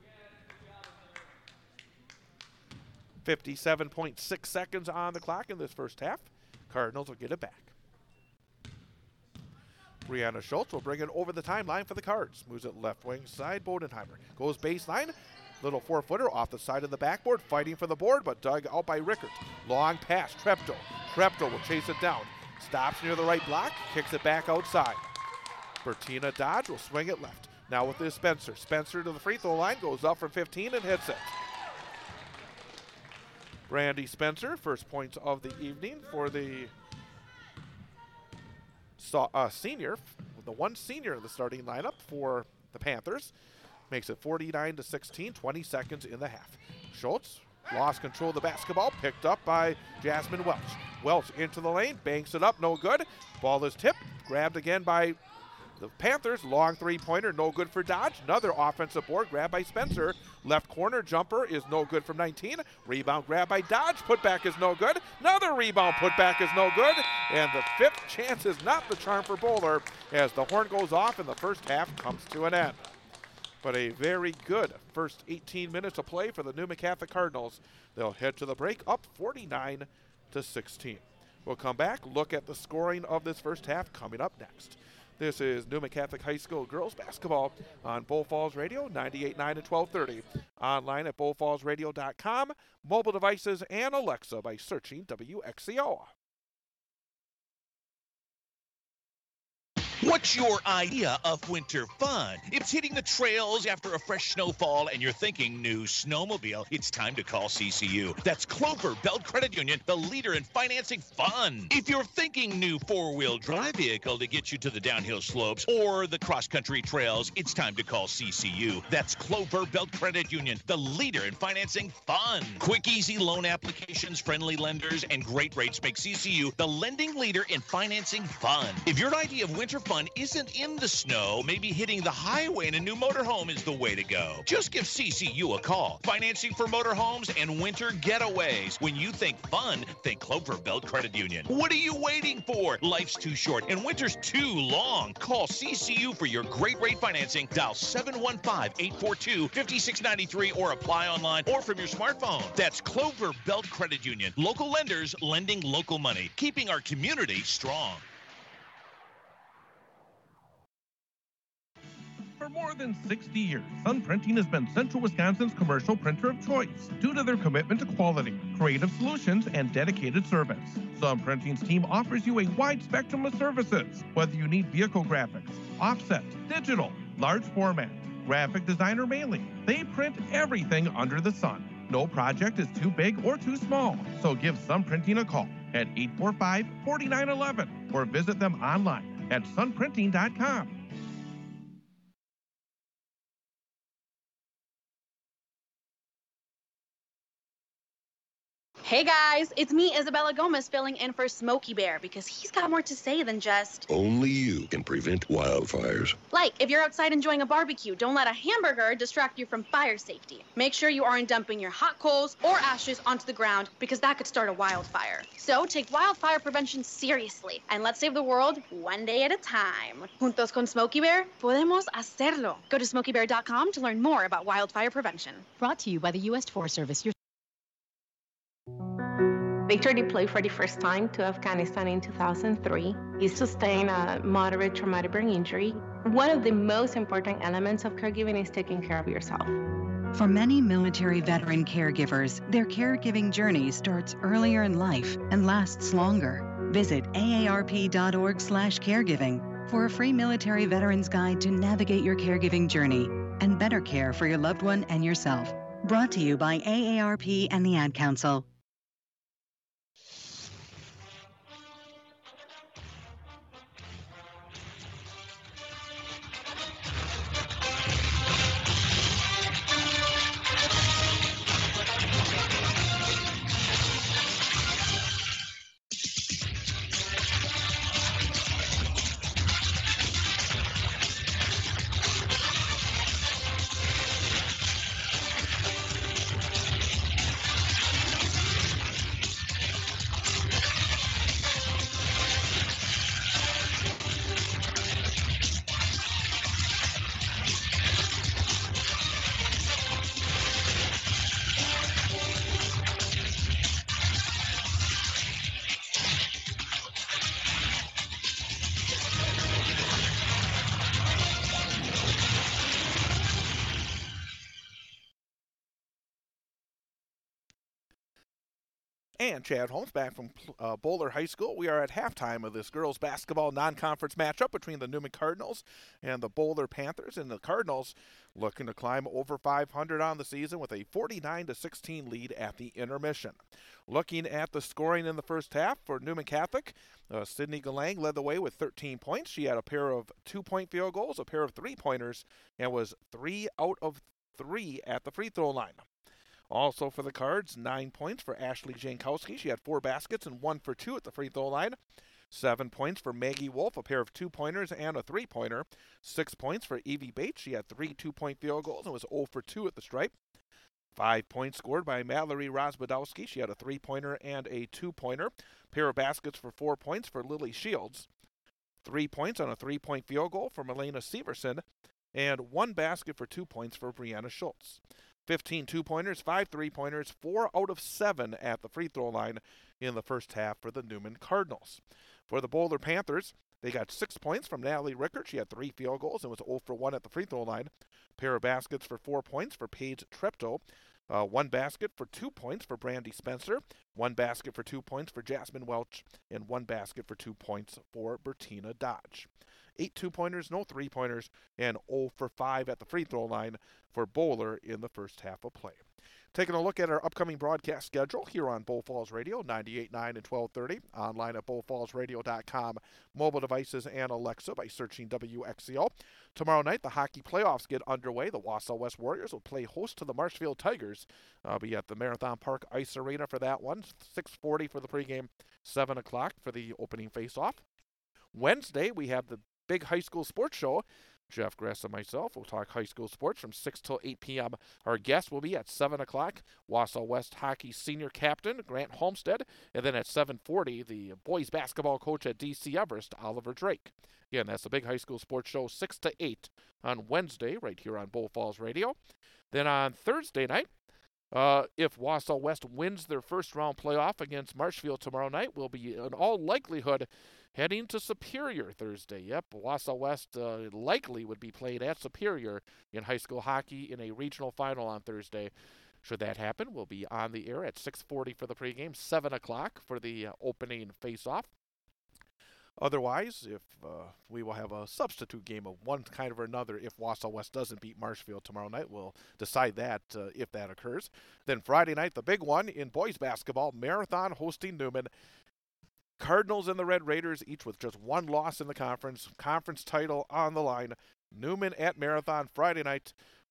57.6 seconds on the clock in this first half. Cardinals will get it back. Brianna Schultz will bring it over the timeline for the Cards. Moves it left wing side, Bodenheimer. Goes baseline, Little 4-footer off the side of the backboard, fighting for the board, but dug out by Rickert. Long pass, Treptow. Treptow will chase it down. Stops near the right block, kicks it back outside. Bertina Dodge will swing it left. Now with this Spencer. Spencer to the free throw line, goes up from 15 and hits it. Brandy Spencer, first points of the evening for the senior, the one senior in the starting lineup for the Panthers. Makes it 49-16, 20 seconds in the half. Schultz lost control of the basketball, picked up by Jasmine Welch. Welch into the lane, banks it up, no good. Ball is tipped, grabbed again by the Panthers. Long three-pointer, no good for Dodge. Another offensive board, grabbed by Spencer. Left corner jumper is no good from 19. Rebound grab by Dodge, putback is no good. Another rebound, putback is no good. And the fifth chance is not the charm for Bowler as the horn goes off and the first half comes to an end. But a very good first 18 minutes of play for the Newman Catholic Cardinals. They'll head to the break up 49-16. We'll come back, look at the scoring of this first half coming up next. This is Newman Catholic High School girls basketball on Bull Falls Radio, 98.9 and 1230. Online at bullfallsradio.com, mobile devices, and Alexa by searching WXCO. What's your idea of winter fun? It's hitting the trails after a fresh snowfall and you're thinking new snowmobile. It's time to call CCU. That's Clover Belt Credit Union, the leader in financing fun. If you're thinking new four-wheel drive vehicle to get you to the downhill slopes or the cross-country trails, it's time to call CCU. That's Clover Belt Credit Union, the leader in financing fun. Quick, easy loan applications, friendly lenders, and great rates make CCU the lending leader in financing fun. If your idea of winter fun isn't in the snow, maybe hitting the highway in a new motorhome is the way to go. Just give CCU a call. Financing for motorhomes and winter getaways. When you think fun, think Clover Belt Credit Union. What are you waiting for? Life's too short and winter's too long. Call CCU for your great rate financing. Dial 715-842-5693 or apply online or from your smartphone. That's Clover Belt Credit Union. Local lenders lending local money, keeping our community strong. For more than 60 years, Sun Printing has been Central Wisconsin's commercial printer of choice due to their commitment to quality, creative solutions, and dedicated service. Sun Printing's team offers you a wide spectrum of services, whether you need vehicle graphics, offset, digital, large format, graphic design, or mailing. They print everything under the sun. No project is too big or too small, so give Sun Printing a call at 845-4911 or visit them online at sunprinting.com. Hey guys, it's me, Isabella Gomez, filling in for Smokey Bear because he's got more to say than just... Only you can prevent wildfires. Like, if you're outside enjoying a barbecue, don't let a hamburger distract you from fire safety. Make sure you aren't dumping your hot coals or ashes onto the ground because that could start a wildfire. So take wildfire prevention seriously and let's save the world one day at a time. Juntos con Smokey Bear, podemos hacerlo. Go to smokeybear.com to learn more about wildfire prevention. Brought to you by the U.S. Forest Service. Victor deployed for the first time to Afghanistan in 2003. He sustained a moderate traumatic brain injury. One of the most important elements of caregiving is taking care of yourself. For many military veteran caregivers, their caregiving journey starts earlier in life and lasts longer. Visit aarp.org/caregiving for a free military veterans guide to navigate your caregiving journey and better care for your loved one and yourself. Brought to you by AARP and the Ad Council. And Chad Holmes back from Boulder High School. We are at halftime of this girls basketball non-conference matchup between the Newman Cardinals and the Boulder Panthers. And the Cardinals looking to climb over 500 on the season with a 49-16 lead at the intermission. Looking at the scoring in the first half for Newman Catholic, Sydney Galang led the way with 13 points. She had a pair of 2-point field goals, a pair of 3-pointers, and was 3 out of 3 at the free throw line. Also for the Cards, 9 points for Ashley Jankowski. She had 4 baskets and 1 for 2 at the free throw line. 7 points for Maggie Wolf, a pair of 2-pointers and a 3-pointer. 6 points for Evie Bates. She had 3 2-point field goals and was 0 for 2 at the stripe. 5 points scored by Mallory Rozbadowski. She had a 3-pointer and a 2-pointer. Pair of baskets for 4 points for Lily Shields. 3 points on a 3-point field goal for Elena Severson. And 1 basket for 2 points for Brianna Schultz. 15 2-pointers, 5 3-pointers, 4 out of 7 at the free throw line in the first half for the Newman Cardinals. For the Boulder Panthers, they got 6 points from Natalie Rickert. She had 3 field goals and was 0 for 1 at the free throw line. Pair of baskets for 4 points for Paige Treptow. 1 basket for 2 points for Brandy Spencer. 1 basket for 2 points for Jasmine Welch. And 1 basket for 2 points for Bertina Dodge. 8 2-pointers, no 3-pointers, and 0 for 5 at the free throw line for Boulder in the first half of play. Taking a look at our upcoming broadcast schedule here on Bull Falls Radio, 98.9 and 1230, online at bullfallsradio.com, mobile devices and Alexa by searching WXCO. Tomorrow night, the hockey playoffs get underway. The Wausau West Warriors will play host to the Marshfield Tigers. I'll be at the Marathon Park Ice Arena for that one, 6:40 for the pregame, 7 o'clock for the opening face-off. Wednesday, we have the big high school sports show. Jeff Gress and myself will talk high school sports from 6 till 8 p.m. Our guest will be at 7 o'clock, Wausau West hockey senior captain Grant Homestead. And then at 7:40, the boys basketball coach at DC Everest, Oliver Drake. Again, that's the big high school sports show, 6 to 8 on Wednesday, right here on Bull Falls Radio. Then on Thursday night, if Wausau West wins their first round playoff against Marshfield tomorrow night, we'll be in all likelihood heading to Superior Thursday. Yep, Wausau West likely would be played at Superior in high school hockey in a regional final on Thursday. Should that happen, we'll be on the air at 6:40 for the pregame, 7 o'clock for the opening face-off. Otherwise, if we will have a substitute game of one kind or another if Wausau West doesn't beat Marshfield tomorrow night. We'll decide that if that occurs. Then Friday night, the big one in boys basketball, Marathon hosting Newman. Cardinals and the Red Raiders, each with just 1 loss in the conference. Conference title on the line. Newman at Marathon Friday night,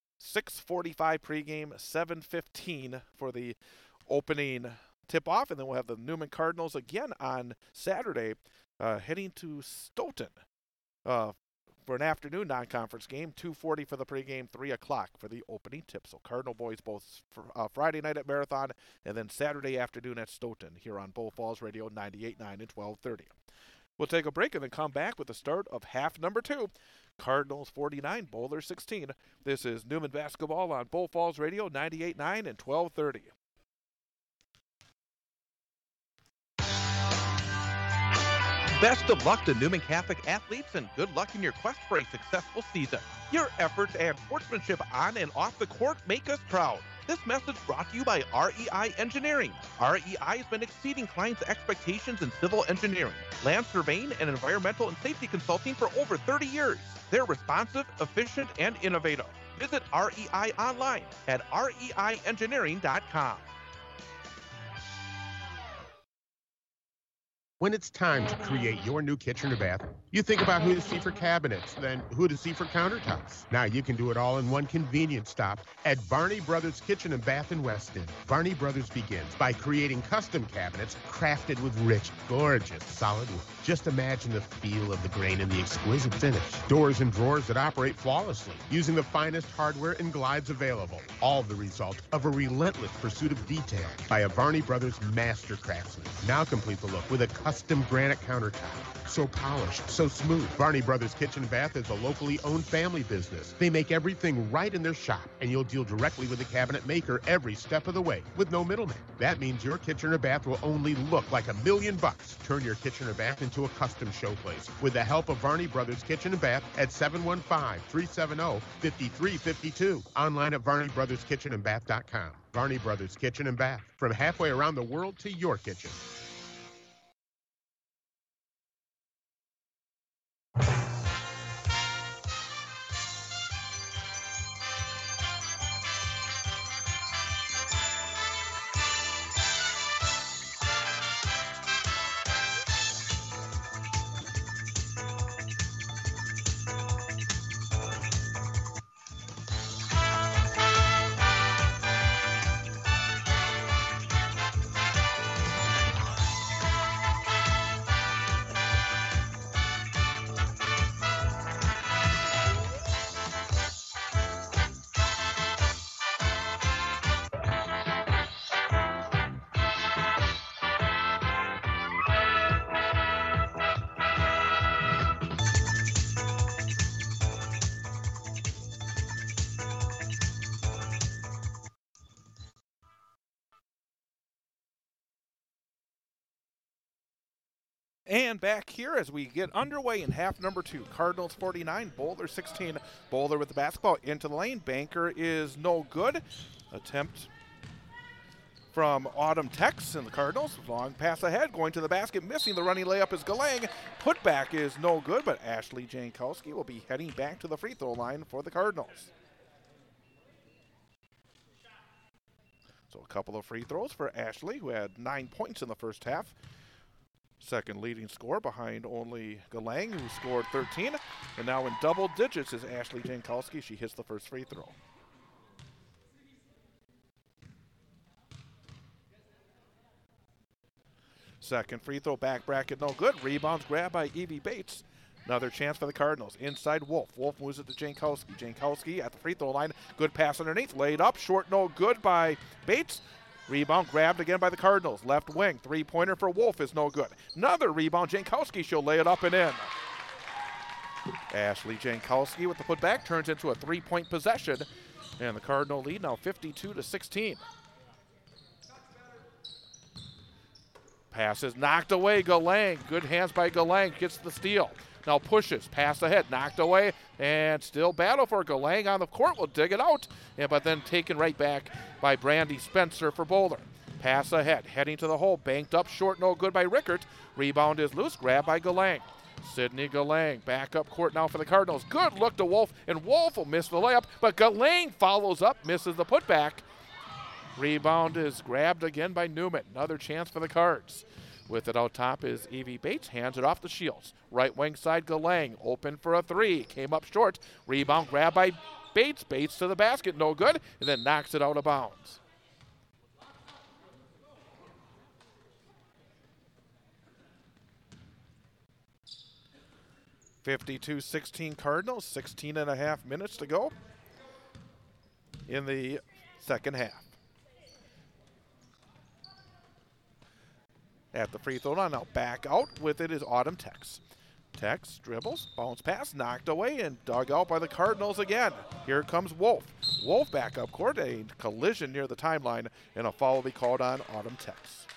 6:45 pregame, 7:15 for the opening tip-off. And then we'll have the Newman Cardinals again on Saturday, heading to Stoughton for an afternoon non-conference game, 2:40 for the pregame, 3 o'clock for the opening tip. So Cardinal boys both Friday night at Marathon and then Saturday afternoon at Stoughton here on Bull Falls Radio, 98.9 and 1230. We'll take a break and then come back with the start of half number 2. Cardinals 49, Boulder 16. This is Newman Basketball on Bull Falls Radio, 98.9 and 1230. Best of luck to Newman Catholic athletes and good luck in your quest for a successful season. Your efforts and sportsmanship on and off the court make us proud. This message brought to you by REI Engineering. REI has been exceeding clients' expectations in civil engineering, land surveying, and environmental and safety consulting for over 30 years. They're responsive, efficient, and innovative. Visit REI online at reiengineering.com. When it's time to create your new kitchen or bath, you think about who to see for cabinets, then who to see for countertops. Now you can do it all in one convenient stop at Barney Brothers Kitchen and Bath in Weston. Barney Brothers begins by creating custom cabinets crafted with rich, gorgeous solid wood. Just imagine the feel of the grain and the exquisite finish. Doors and drawers that operate flawlessly using the finest hardware and glides available. All the result of a relentless pursuit of detail by a Barney Brothers master craftsman. Now complete the look with a custom granite countertop. So polished, so smooth. Varney Brothers Kitchen and Bath is a locally owned family business. They make everything right in their shop, and you'll deal directly with the cabinet maker every step of the way with no middleman. That means your kitchen or bath will only look like $1 million. Turn your kitchen or bath into a custom showplace with the help of Varney Brothers Kitchen and Bath at 715-370-5352. Online at VarneyBrothersKitchenandBath.com. Varney Brothers Kitchen and Bath, from halfway around the world to your kitchen. And back here as we get underway in half number 2. Cardinals 49, Boulder 16. Boulder with the basketball into the lane. Banker is no good. Attempt from Autumn Tex and the Cardinals. Long pass ahead, going to the basket, missing the running layup is Galang. Putback is no good, but Ashley Jankowski will be heading back to the free throw line for the Cardinals. So a couple of free throws for Ashley, who had 9 points in the first half. Second leading scorer behind only Galang, who scored 13. And now in double digits is Ashley Jankowski. She hits the first free throw. Second free throw, back bracket, no good. Rebounds grabbed by Evie Bates. Another chance for the Cardinals. Inside Wolf. Wolf moves it to Jankowski. Jankowski at the free throw line. Good pass underneath. Laid up. Short, no good by Bates. Rebound grabbed again by the Cardinals. Left wing. Three-pointer for Wolf is no good. Another rebound. Jankowski, she'll lay it up and in. Ashley Jankowski with the putback turns into a three-point possession. And the Cardinal lead now 52-16. Pass is knocked away. Galang. Good hands by Galang. Gets the steal. Now pushes. Pass ahead. Knocked away. And still battle for Galang on the court. Will dig it out. Yeah, but then taken right back by Brandy Spencer for Boulder. Pass ahead. Heading to the hole. Banked up short. No good by Rickert. Rebound is loose. Grabbed by Galang. Sydney Galang back up court now for the Cardinals. Good look to Wolf. And Wolf will miss the layup. But Galang follows up. Misses the putback. Rebound is grabbed again by Newman. Another chance for the Cards. With it out top is Evie Bates. Hands it off to Shields. Right wing side Galang. Open for a three. Came up short. Rebound grabbed by Bates. Bates to the basket. No good. And then knocks it out of bounds. (52-16) Cardinals. 16 and a half minutes to go in the second half. At the free throw line, now back out with it is Autumn Tex. Tex dribbles, bounce pass, knocked away and dug out by the Cardinals again. Here comes Wolf. Wolf back up court, a collision near the timeline, and a foul will be called on Autumn Tex.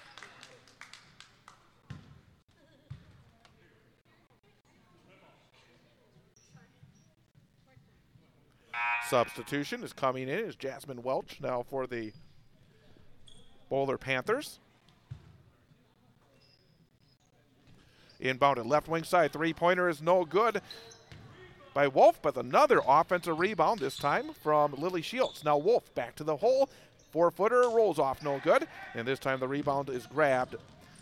Substitution is coming in is Jasmine Welch now for the Boulder Panthers. Inbound at left wing side. Three-pointer is no good by Wolf, but another offensive rebound, this time from Lily Shields. Now Wolf back to the hole. Four-footer rolls off, no good. And this time the rebound is grabbed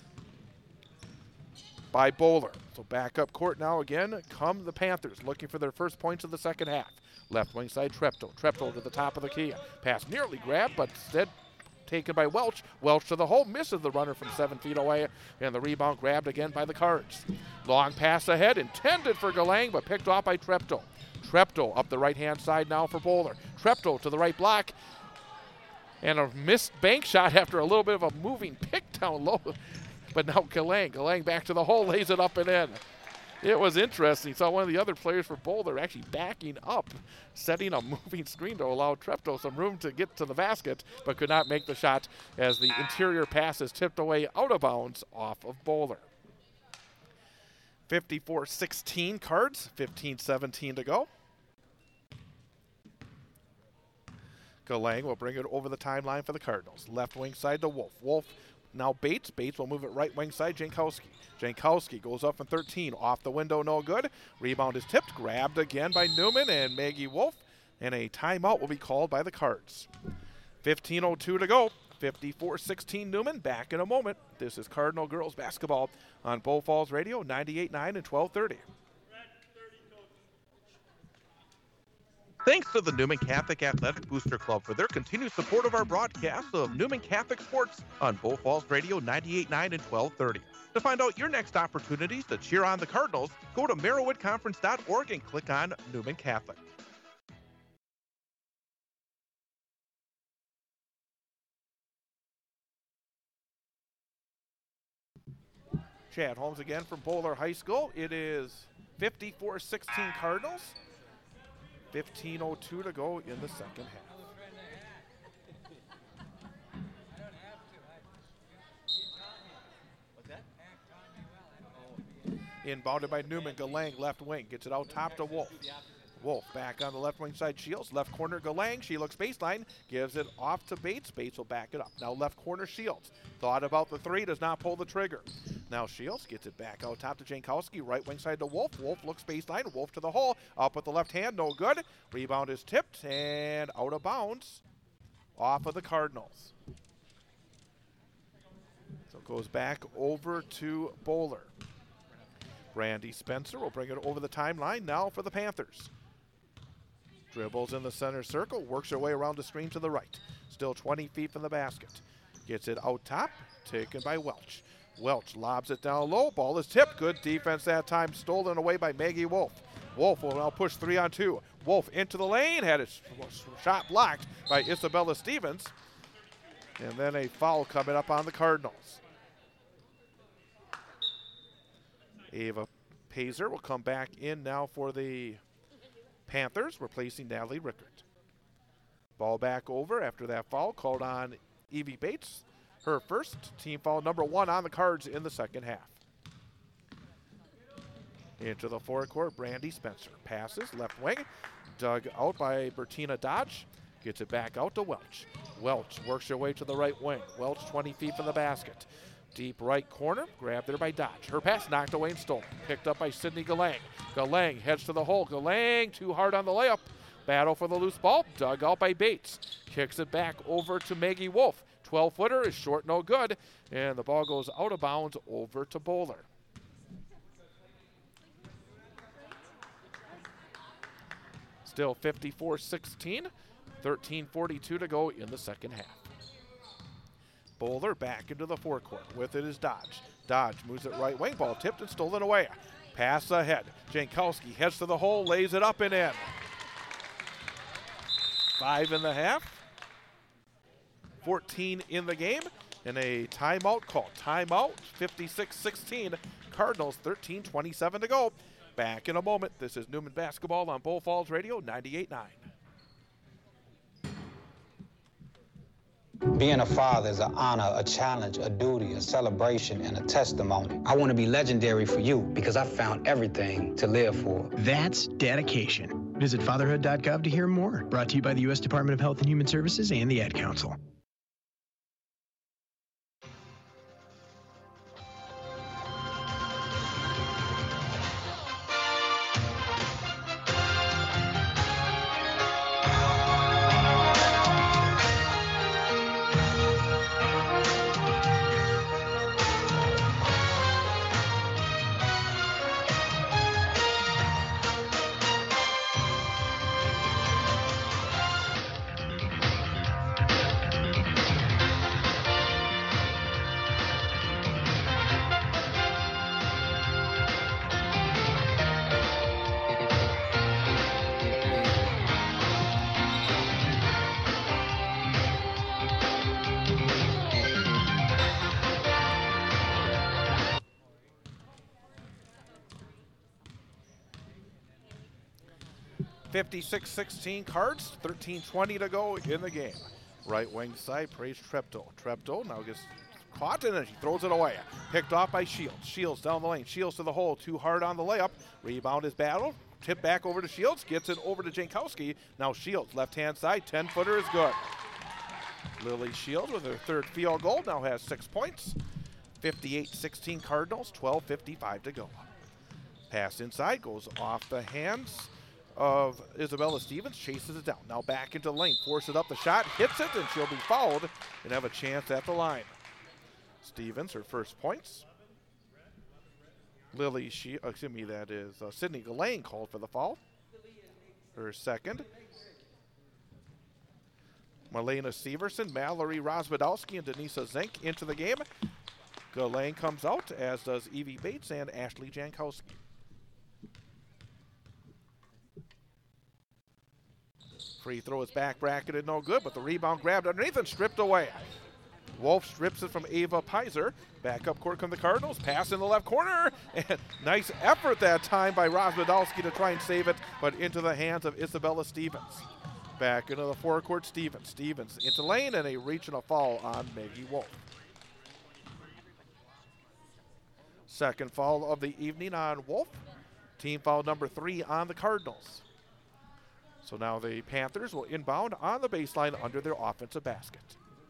by Boulder. So back up court now again come the Panthers, looking for their first points of the second half. Left wing side, Treptow. Treptow to the top of the key. Pass nearly grabbed, but instead taken by Welch. Welch to the hole, misses the runner from 7 feet away, and the rebound grabbed again by the Cards. Long pass ahead, intended for Galang, but picked off by Treptow. Treptow up the right-hand side now for Boulder. Treptow to the right block, and a missed bank shot after a little bit of a moving pick down low. but now Galang back to the hole, lays it up and in. It was interesting. Saw one of the other players for Boulder actually backing up, setting a moving screen to allow Treptow some room to get to the basket, but could not make the shot as the interior pass is tipped away out of bounds off of Boulder. 54-16 Cards, 15-17 to go. Galang will bring it over the timeline for the Cardinals. Left wing side to Wolf. Wolf now Bates. Bates will move it right wing side, Jankowski. Jankowski goes up from 13. Off the window, no good. Rebound is tipped. Grabbed again by Newman and Maggie Wolf. And a timeout will be called by the Cards. 15:02 to go. 54-16 Newman. Back in a moment. This is Cardinal girls basketball on Bull Falls Radio, 98.9 and 1230. Thanks to the Newman Catholic Athletic Booster Club for their continued support of our broadcast of Newman Catholic Sports on Bull Falls Radio 98.9 and 1230. To find out your next opportunities to cheer on the Cardinals, go to merrillwoodconference.org and click on Newman Catholic. Chad Holmes again from Boulder High School. It is 54-16 Cardinals. 15:02 to go in the second half. Inbounded by Newman. Galang left wing. Gets it out top to Wolf. Wolf back on the left wing side. Shields. Left corner Galang. She looks baseline. Gives it off to Bates. Bates will back it up. Now left corner Shields. Thought about the three. Does not pull the trigger. Now Shields gets it back out top to Jankowski. Right wing side to Wolf. Wolf looks baseline. Wolf to the hole. Up with the left hand. No good. Rebound is tipped and out of bounds. Off of the Cardinals. So it goes back over to Boulder. Brandy Spencer will bring it over the timeline now for the Panthers. Dribbles in the center circle, works her way around the screen to the right. Still 20 feet from the basket. Gets it out top, taken by Welch. Welch lobs it down low, ball is tipped. Good defense that time, stolen away by Maggie Wolf. Wolf will now push 3-on-2. Wolf into the lane, had his shot blocked by Isabella Stevens. And then a foul coming up on the Cardinals. Ava Pazer will come back in now for the Panthers, replacing Natalie Rickert. Ball back over after that foul called on Evie Bates. Her first team foul, number 1 on the Cards in the second half. Into the forecourt, Brandy Spencer. Passes, left wing, dug out by Bertina Dodge. Gets it back out to Welch. Welch works her way to the right wing. Welch 20 feet from the basket. Deep right corner, grabbed there by Dodge. Her pass knocked away and stolen. Picked up by Sydney Galang. Galang heads to the hole. Galang too hard on the layup. Battle for the loose ball, dug out by Bates. Kicks it back over to Maggie Wolf. 12-footer is short, no good. And the ball goes out of bounds over to Boulder. Still 54-16, 13:42 to go in the second half. Boulder back into the forecourt. With it is Dodge. Dodge moves it right wing. Ball tipped and stolen away. Pass ahead. Jankowski heads to the hole, lays it up and in. 5 in the half. 14 in the game. And a timeout call. Timeout, 56-16. Cardinals, 13:27 to go. Back in a moment. This is Newman Basketball on Bull Falls Radio, 98.9. Being a father is an honor, a challenge, a duty, a celebration, and a testimony. I want to be legendary for you because I found everything to live for. That's dedication. Visit fatherhood.gov to hear more. Brought to you by the U.S. Department of Health and Human Services and the Ad Council. 56-16 Cards, 13:20 to go in the game. Right wing side, Praise Treptow. Treptow now gets caught and then she throws it away. Picked off by Shields. Shields down the lane. Shields to the hole. Too hard on the layup. Rebound is battled. Tip back over to Shields. Gets it over to Jankowski. Now Shields, left-hand side. 10-footer is good. Lily Shields with her third field goal. Now has 6 points. 58-16 Cardinals. 12:55 to go. Pass inside. Goes off the hands of Isabella Stevens. Chases it down. Now back into the lane. Forces up the shot. Hits it, and she'll be fouled and have a chance at the line. Stevens, her first points. That is Sydney Gillane called for the foul. Her second. Marlena Severson, Mallory Rozwadowski, and Denisa Zink into the game. Gillane comes out, as does Evie Bates and Ashley Jankowski. Free throw is back bracketed, no good, but the rebound grabbed underneath and stripped away. Wolf strips it from Ava Pizer. Back up court come the Cardinals. Pass in the left corner. And nice effort that time by Rozwadowski to try and save it, but into the hands of Isabella Stevens. Back into the forecourt, Stevens. Stevens into lane, and a reach and a foul on Maggie Wolf. Second foul of the evening on Wolf. Team foul number 3 on the Cardinals. So now the Panthers will inbound on the baseline under their offensive basket.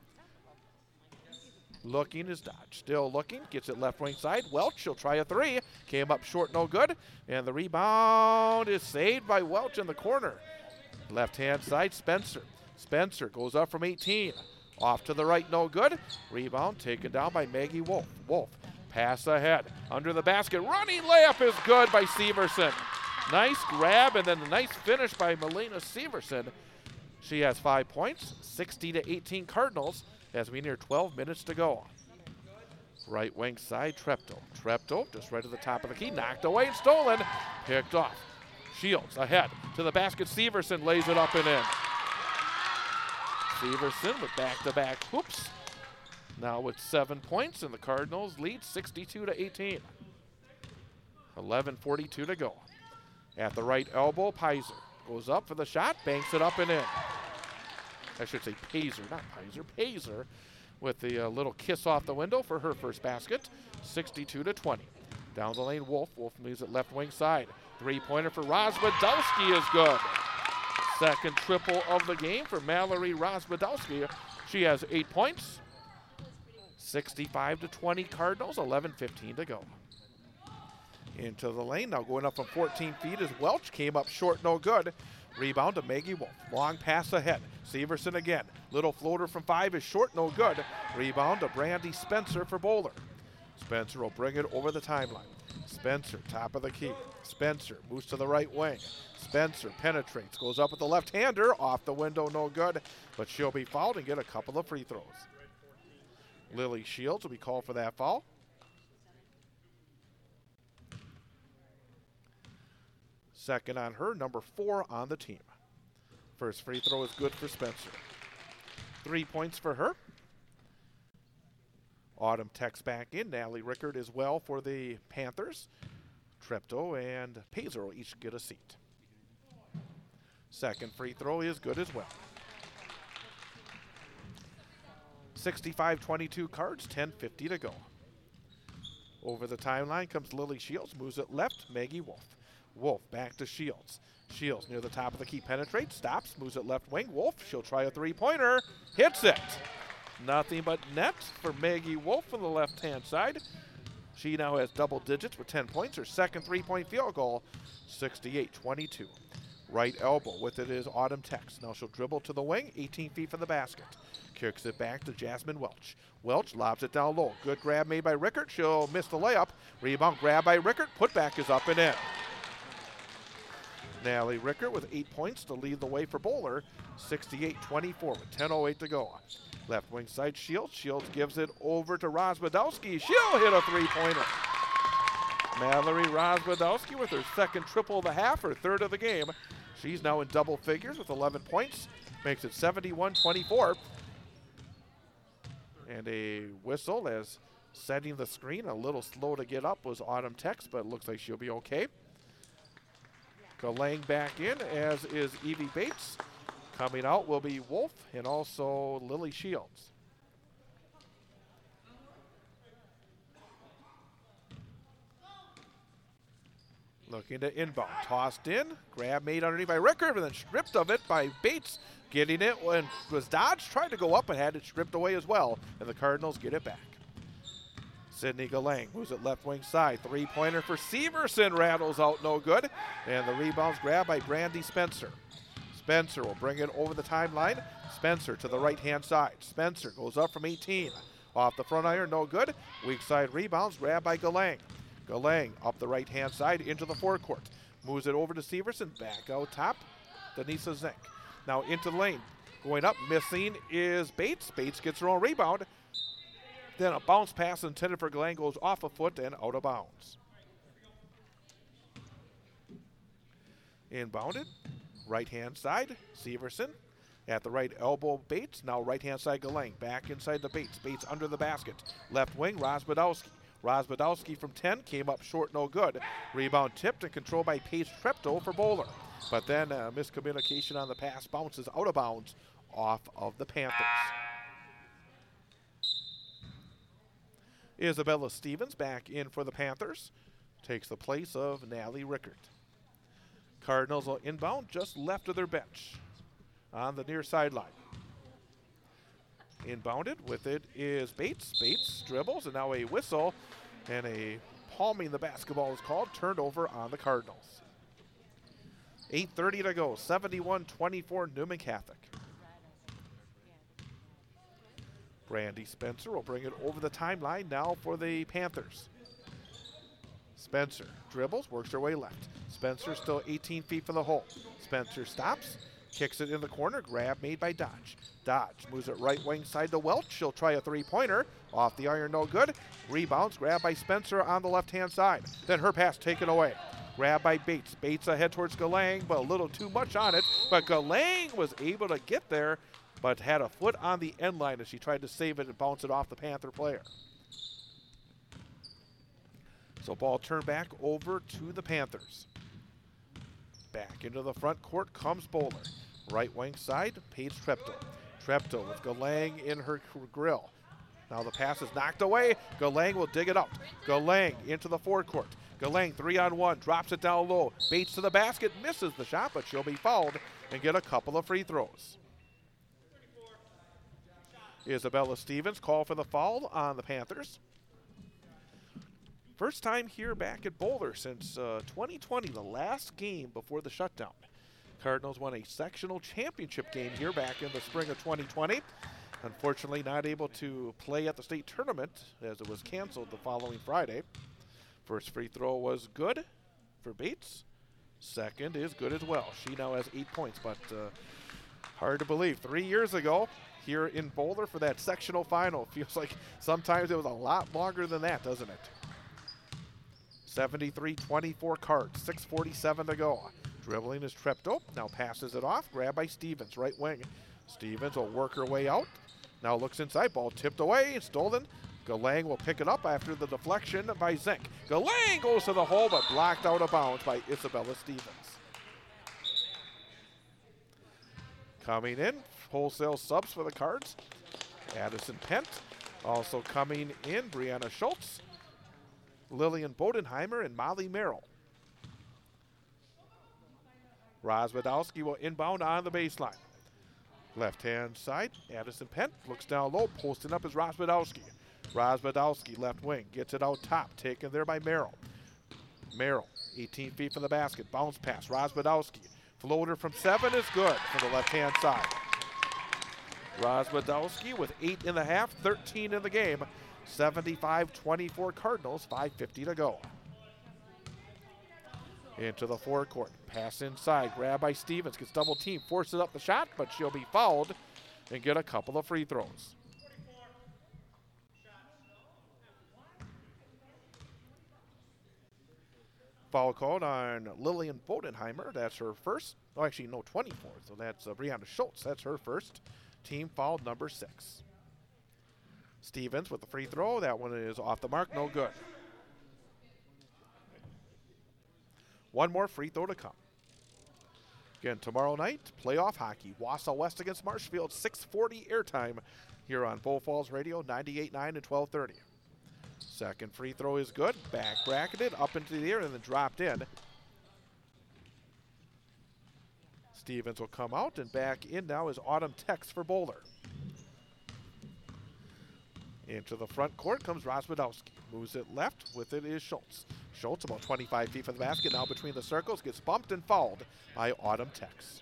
Looking is Dodge. Still looking. Gets it left wing side. Welch, she'll try a 3. Came up short, no good. And the rebound is saved by Welch in the corner. Left-hand side, Spencer. Spencer goes up from 18. Off to the right, no good. Rebound taken down by Maggie Wolf. Wolf, pass ahead. Under the basket. Running layup is good by Severson. Nice grab, and then a nice finish by Melina Severson. She has 5 points. 60-18 Cardinals as we near 12 minutes to go. Right wing side, Treptow. Treptow just right at the top of the key. Knocked away and stolen. Picked off. Shields ahead to the basket. Severson lays it up and in. Severson with back-to-back hoops. Now with 7 points, and the Cardinals lead 62-18. 11:42 to go. At the right elbow, Pizer goes up for the shot, banks it up and in. I should say Pazer, not Pizer. Pazer with the little kiss off the window for her first basket. 62-20. Down the lane, Wolf. Wolf moves it left wing side. Three-pointer for Rozwadowski is good. Second triple of the game for Mallory Rozwadowski. She has 8 points. 65-20 Cardinals, 11:15 to go. Into the lane, now going up from 14 feet is Welch. Came up short, no good. Rebound to Maggie Wolf. Long pass ahead. Severson again. Little floater from 5 is short, no good. Rebound to Brandy Spencer for Bowler. Spencer will bring it over the timeline. Spencer, top of the key. Spencer moves to the right wing. Spencer penetrates, goes up with the left-hander. Off the window, no good. But she'll be fouled and get a couple of free throws. Lily Shields will be called for that foul. Second on her, number 4 on the team. First free throw is good for Spencer. 3 points for her. Autumn Tech's back in. Natalie Rickard as well for the Panthers. Treptow and Pazer will each get a seat. Second free throw is good as well. 65-22 Cards, 10:50 to go. Over the timeline comes Lily Shields, moves it left, Maggie Wolf. Wolf back to Shields. Shields near the top of the key penetrates, stops, moves it left wing. Wolf, she'll try a three-pointer, hits it. Nothing but net for Maggie Wolf on the left-hand side. She now has double digits with 10 points. Her second three-point field goal, 68-22. Right elbow with it is Autumn Tex. Now she'll dribble to the wing, 18 feet from the basket. Kicks it back to Jasmine Welch. Welch lobs it down low. Good grab made by Rickard. She'll miss the layup. Rebound grab by Rickard. Putback is up and in. Natalie Rickard with 8 points to lead the way for Bowler. 68-24 with 10:08 to go. Left wing side, Shields. Shields gives it over to Rozwadowski. She'll hit a three-pointer. Mallory Rozwadowski with her second triple of the half, her third of the game. She's now in double figures with 11 points. Makes it 71-24. And a whistle as setting the screen. A little slow to get up was Autumn Tex, but it looks like she'll be okay. Galang back in, as is Evie Bates. Coming out will be Wolf and also Lily Shields. Looking to inbound. Tossed in. Grab made underneath by Ricker, and then stripped of it by Bates. Getting it when it was dodged. Tried to go up and had it stripped away as well. And the Cardinals get it back. Sydney Galang moves it left wing side. Three-pointer for Severson. Rattles out no good. And the rebound's grabbed by Brandy Spencer. Spencer will bring it over the timeline. Spencer to the right-hand side. Spencer goes up from 18. Off the front iron, no good. Weak side rebounds grabbed by Galang. Galang up the right-hand side into the forecourt. Moves it over to Severson. Back out top. Denisa Zink. Now into the lane. Going up, missing is Bates. Bates gets her own rebound. Then a bounce pass intended for Galang goes off a foot and out of bounds. Inbounded. Right-hand side, Severson. At the right elbow, Bates. Now right-hand side, Galang. Back inside the Bates. Bates under the basket. Left wing, Rozbadowski. Rozbadowski from 10 came up short, no good. Rebound tipped and controlled by Paige Treptow for Bowler. But then miscommunication on the pass, bounces out of bounds off of the Panthers. Isabella Stevens back in for the Panthers. Takes the place of Natalie Rickert. Cardinals will inbound just left of their bench on the near sideline. Inbounded with it is Bates. Bates dribbles and now a whistle and a palming the basketball is called. Turned over on the Cardinals. 8:30 to go. 71-24 Newman Catholic. Brandy Spencer will bring it over the timeline now for the Panthers. Spencer dribbles, works her way left. Spencer still 18 feet from the hole. Spencer stops, kicks it in the corner, grab made by Dodge. Dodge moves it right wing side to Welch. She'll try a three-pointer. Off the iron, no good. Rebounds, grabbed by Spencer on the left-hand side. Then her pass taken away. Grabbed by Bates. Bates ahead towards Galang, but a little too much on it. But Galang was able to get there, but had a foot on the end line as she tried to save it and bounce it off the Panther player. So ball turned back over to the Panthers. Back into the front court comes Bowler. Right wing side, Paige Treptow. Treptow with Galang in her grill. Now the pass is knocked away. Galang will dig it out. Galang into the forecourt. Galang 3-on-1, drops it down low. Bates to the basket, misses the shot, but she'll be fouled and get a couple of free throws. Isabella Stevens call for the foul on the Panthers. First time here back at Boulder since 2020, the last game before the shutdown. Cardinals won a sectional championship game here back in the spring of 2020. Unfortunately, not able to play at the state tournament as it was canceled the following Friday. First free throw was good for Bates. Second is good as well. She now has 8 points, but hard to believe. 3 years ago, here in Boulder for that sectional final. Feels like sometimes it was a lot longer than that, doesn't it? 73-24 Cards, 6:47 to go. Dribbling is Treptow, now passes it off, grabbed by Stevens, right wing. Stevens will work her way out. Now looks inside, ball tipped away, stolen. Galang will pick it up after the deflection by Zink. Galang goes to the hole, but blocked out of bounds by Isabella Stevens. Coming in, wholesale subs for the Cards. Addison Pent. Also coming in, Brianna Schultz, Lillian Bodenheimer, and Molly Merrill. Rozbadowski will inbound on the baseline. Left-hand side, Addison Pent looks down low, posting up is Rozbadowski. Rozbadowski, left wing, gets it out top, taken there by Merrill. Merrill, 18 feet from the basket, bounce pass, Rozbadowski. Floater from 7 is good from the left-hand side. Rozbadowski with 8 in the half, 13 in the game. 75-24 Cardinals, 5:50 to go. Into the forecourt, pass inside, grab by Stevens, gets double team, forces up the shot, but she'll be fouled and get a couple of free throws. Foul called on Lillian Bodenheimer. That's her first. Oh, actually, no, 24. So that's Brianna Schultz. That's her first. Team foul number 6. Stevens with the free throw. That one is off the mark. No good. One more free throw to come. Again, tomorrow night, playoff hockey. Wausau West against Marshfield, 6:40 airtime here on Bull Falls Radio, 98.9 and 12:30. Second free throw is good. Back bracketed, up into the air, and then dropped in. Stevens will come out, and back in now is Autumn Tex for Boulder. Into the front court comes Rozwadowski. Moves it left. With it is Schultz. Schultz about 25 feet from the basket. Now between the circles. Gets bumped and fouled by Autumn Tex.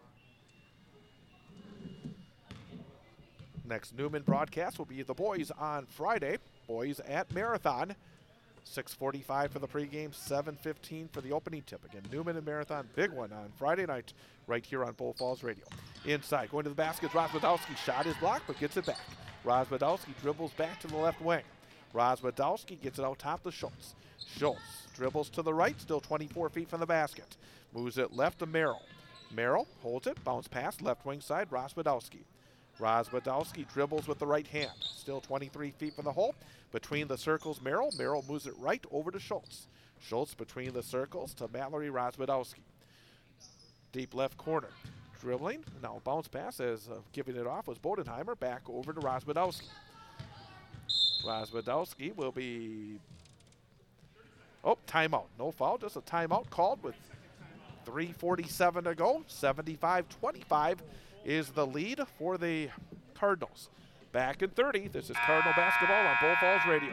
Next Newman broadcast will be the boys on Friday. Boys at Marathon. 6:45 for the pregame, 7:15 for the opening tip. Again, Newman and Marathon, big one on Friday night right here on Bull Falls Radio. Inside, going to the basket, Rozwadowski. Shot is blocked, but gets it back. Rozwadowski dribbles back to the left wing. Rozwadowski gets it out top to Schultz. Schultz dribbles to the right, still 24 feet from the basket. Moves it left to Merrill. Merrill holds it, bounce pass, left wing side, Rozwadowski. Rozwadowski dribbles with the right hand, still 23 feet from the hole. Between the circles, Merrill. Merrill moves it right over to Schultz. Schultz between the circles to Mallory Rozwadowski. Deep left corner. Dribbling, now bounce pass as giving it off was Bodenheimer. Back over to Rozwadowski. Rozwadowski will be, timeout. No foul, just a timeout called with 3:47 to go. 75-25 is the lead for the Cardinals. Back in 30, this is Cardinal basketball on Bull Falls Radio.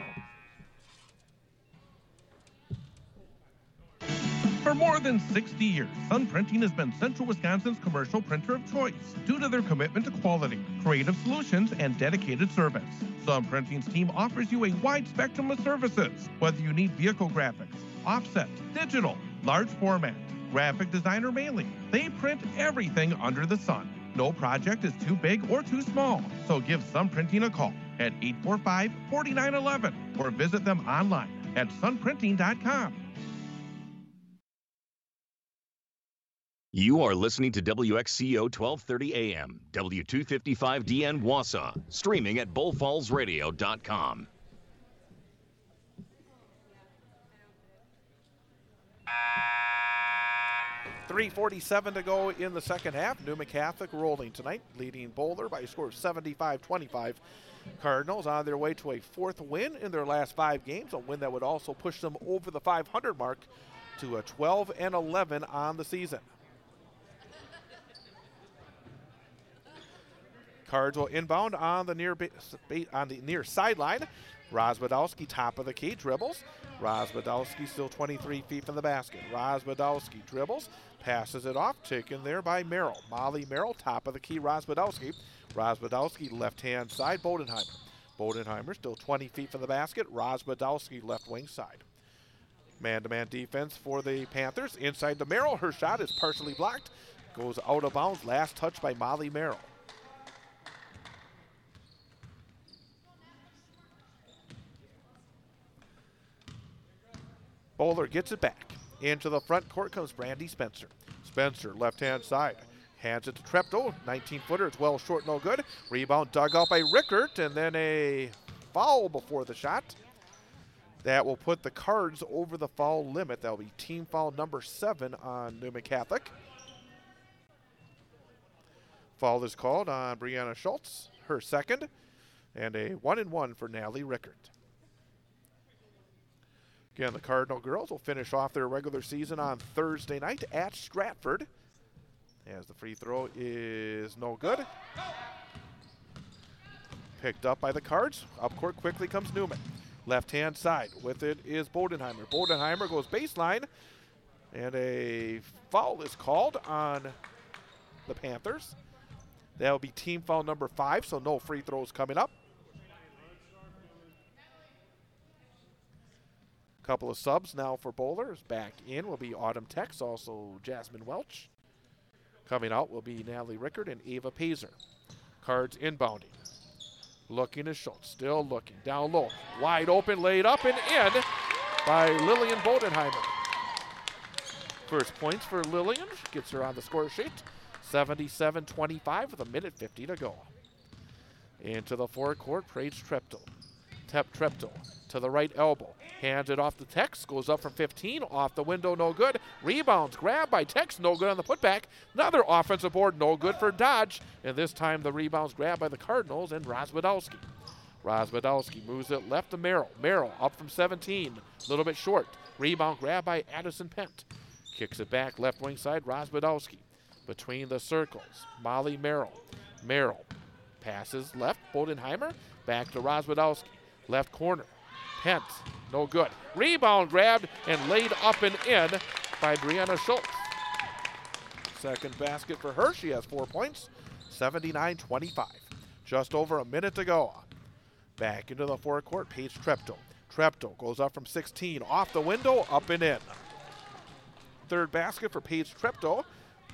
For more than 60 years, Sun Printing has been Central Wisconsin's commercial printer of choice due to their commitment to quality, creative solutions, and dedicated service. Sun Printing's team offers you a wide spectrum of services, whether you need vehicle graphics, offset, digital, large format, graphic design, or mailing. They print everything under the sun. No project is too big or too small, so give Sun Printing a call at 845-4911 or visit them online at sunprinting.com. You are listening to WXCO 1230 AM, W255DN Wausau, streaming at bullfallsradio.com. .347 to go in the second half. Newman Catholic rolling tonight, leading Boulder by a score of 75-25. Cardinals on their way to a fourth win in their last 5 games, a win that would also push them over the 500 mark to a 12-11 on the season. Cards will inbound on the near sideline. Rozwadowski, top of the key, dribbles. Rozwadowski still 23 feet from the basket. Rozwadowski dribbles, passes it off, taken there by Merrill. Molly Merrill, top of the key, Rozwadowski. Rozwadowski, left-hand side, Bodenheimer. Bodenheimer still 20 feet from the basket. Rozwadowski, left wing side. Man-to-man defense for the Panthers. Inside to Merrill. Her shot is partially blocked. Goes out of bounds. Last touch by Molly Merrill. Boulder gets it back. Into the front court comes Brandy Spencer. Spencer, left-hand side. Hands it to Treptow. 19-footer. It's well short, no good. Rebound dug out by Rickert, and then a foul before the shot. That will put the Cards over the foul limit. That will be team foul number 7 on Newman Catholic. Foul is called on Brianna Schultz, her second, and a 1-and-1 for Natalie Rickert. Again, the Cardinal girls will finish off their regular season on Thursday night at Stratford. As the free throw is no good. Picked up by the Cards. Up court quickly comes Newman. Left-hand side. With it is Bodenheimer. Bodenheimer goes baseline. And a foul is called on the Panthers. That will be team foul number 5, so no free throws coming up. Couple of subs now for Boulder. Back in will be Autumn Tex, also Jasmine Welch. Coming out will be Natalie Rickert and Ava Pazer. Cards inbounding. Looking at Schultz, still looking. Down low, wide open, laid up and in by Lillian Bodenheimer. First points for Lillian, gets her on the score sheet. 77-25 with 1:50 to go. Into the forecourt, Paige Treptow. Treptow to the right elbow. Hands it off to Tex. Goes up from 15. Off the window, no good. Rebounds. Grabbed by Tex. No good on the putback. Another offensive board. No good for Dodge. And this time the rebounds grabbed by the Cardinals and Rozwadowski. Rozwadowski moves it left to Merrill. Merrill up from 17. A little bit short. Rebound grabbed by Addison Pent. Kicks it back left wing side. Rozwadowski between the circles. Molly Merrill. Merrill passes left. Bodenheimer back to Rozwadowski. Left corner. Pent. No good. Rebound grabbed and laid up and in by Brianna Schultz. Second basket for her. She has 4 points. 79-25. Just over a minute to go. Back into the forecourt. Paige Treptow. Treptow goes up from 16. Off the window. Up and in. Third basket for Paige Treptow.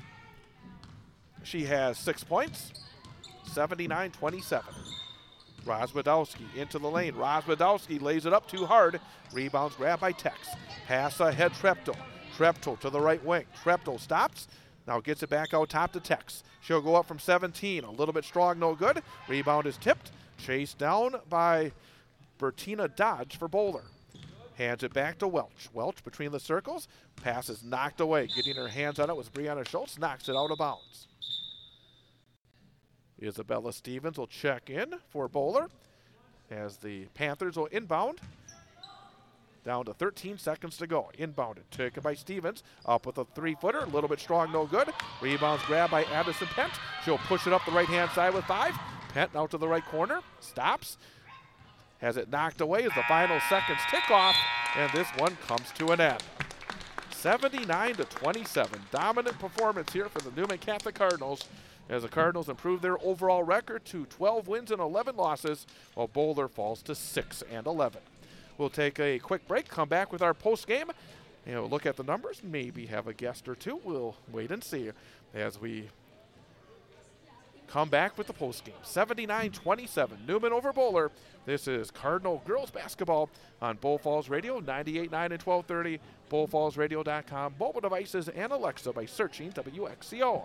She has 6 points. 79-27. Rozwadowski into the lane. Rozwadowski lays it up too hard. Rebounds grabbed by Tex. Pass ahead Treptow. Treptow to the right wing. Treptow stops. Now gets it back out top to Tex. She'll go up from 17. A little bit strong, no good. Rebound is tipped. Chased down by Bertina Dodge for Bowler. Hands it back to Welch. Welch between the circles. Pass is knocked away. Getting her hands on it was Brianna Schultz. Knocks it out of bounds. Isabella Stevens will check in for Bowler as the Panthers will inbound. Down to 13 seconds to go. Inbounded. Taken by Stevens. Up with a three-footer. A little bit strong, no good. Rebounds grabbed by Addison Pent. She'll push it up the right-hand side with 5. Pent out to the right corner. Stops. Has it knocked away as the final seconds tick off. And this one comes to an end. 79-27. Dominant performance here for the Newman Catholic Cardinals, as the Cardinals improve their overall record to 12 wins and 11 losses, while Bowler falls to 6-11. We'll take a quick break, come back with our post game, and we'll look at the numbers, maybe have a guest or two. We'll wait and see as we come back with the post game. 79-27, Newman over Bowler. This is Cardinal girls basketball on Bull Falls Radio, 98.9 and 1230, bullfallsradio.com, mobile devices, and Alexa by searching WXCO.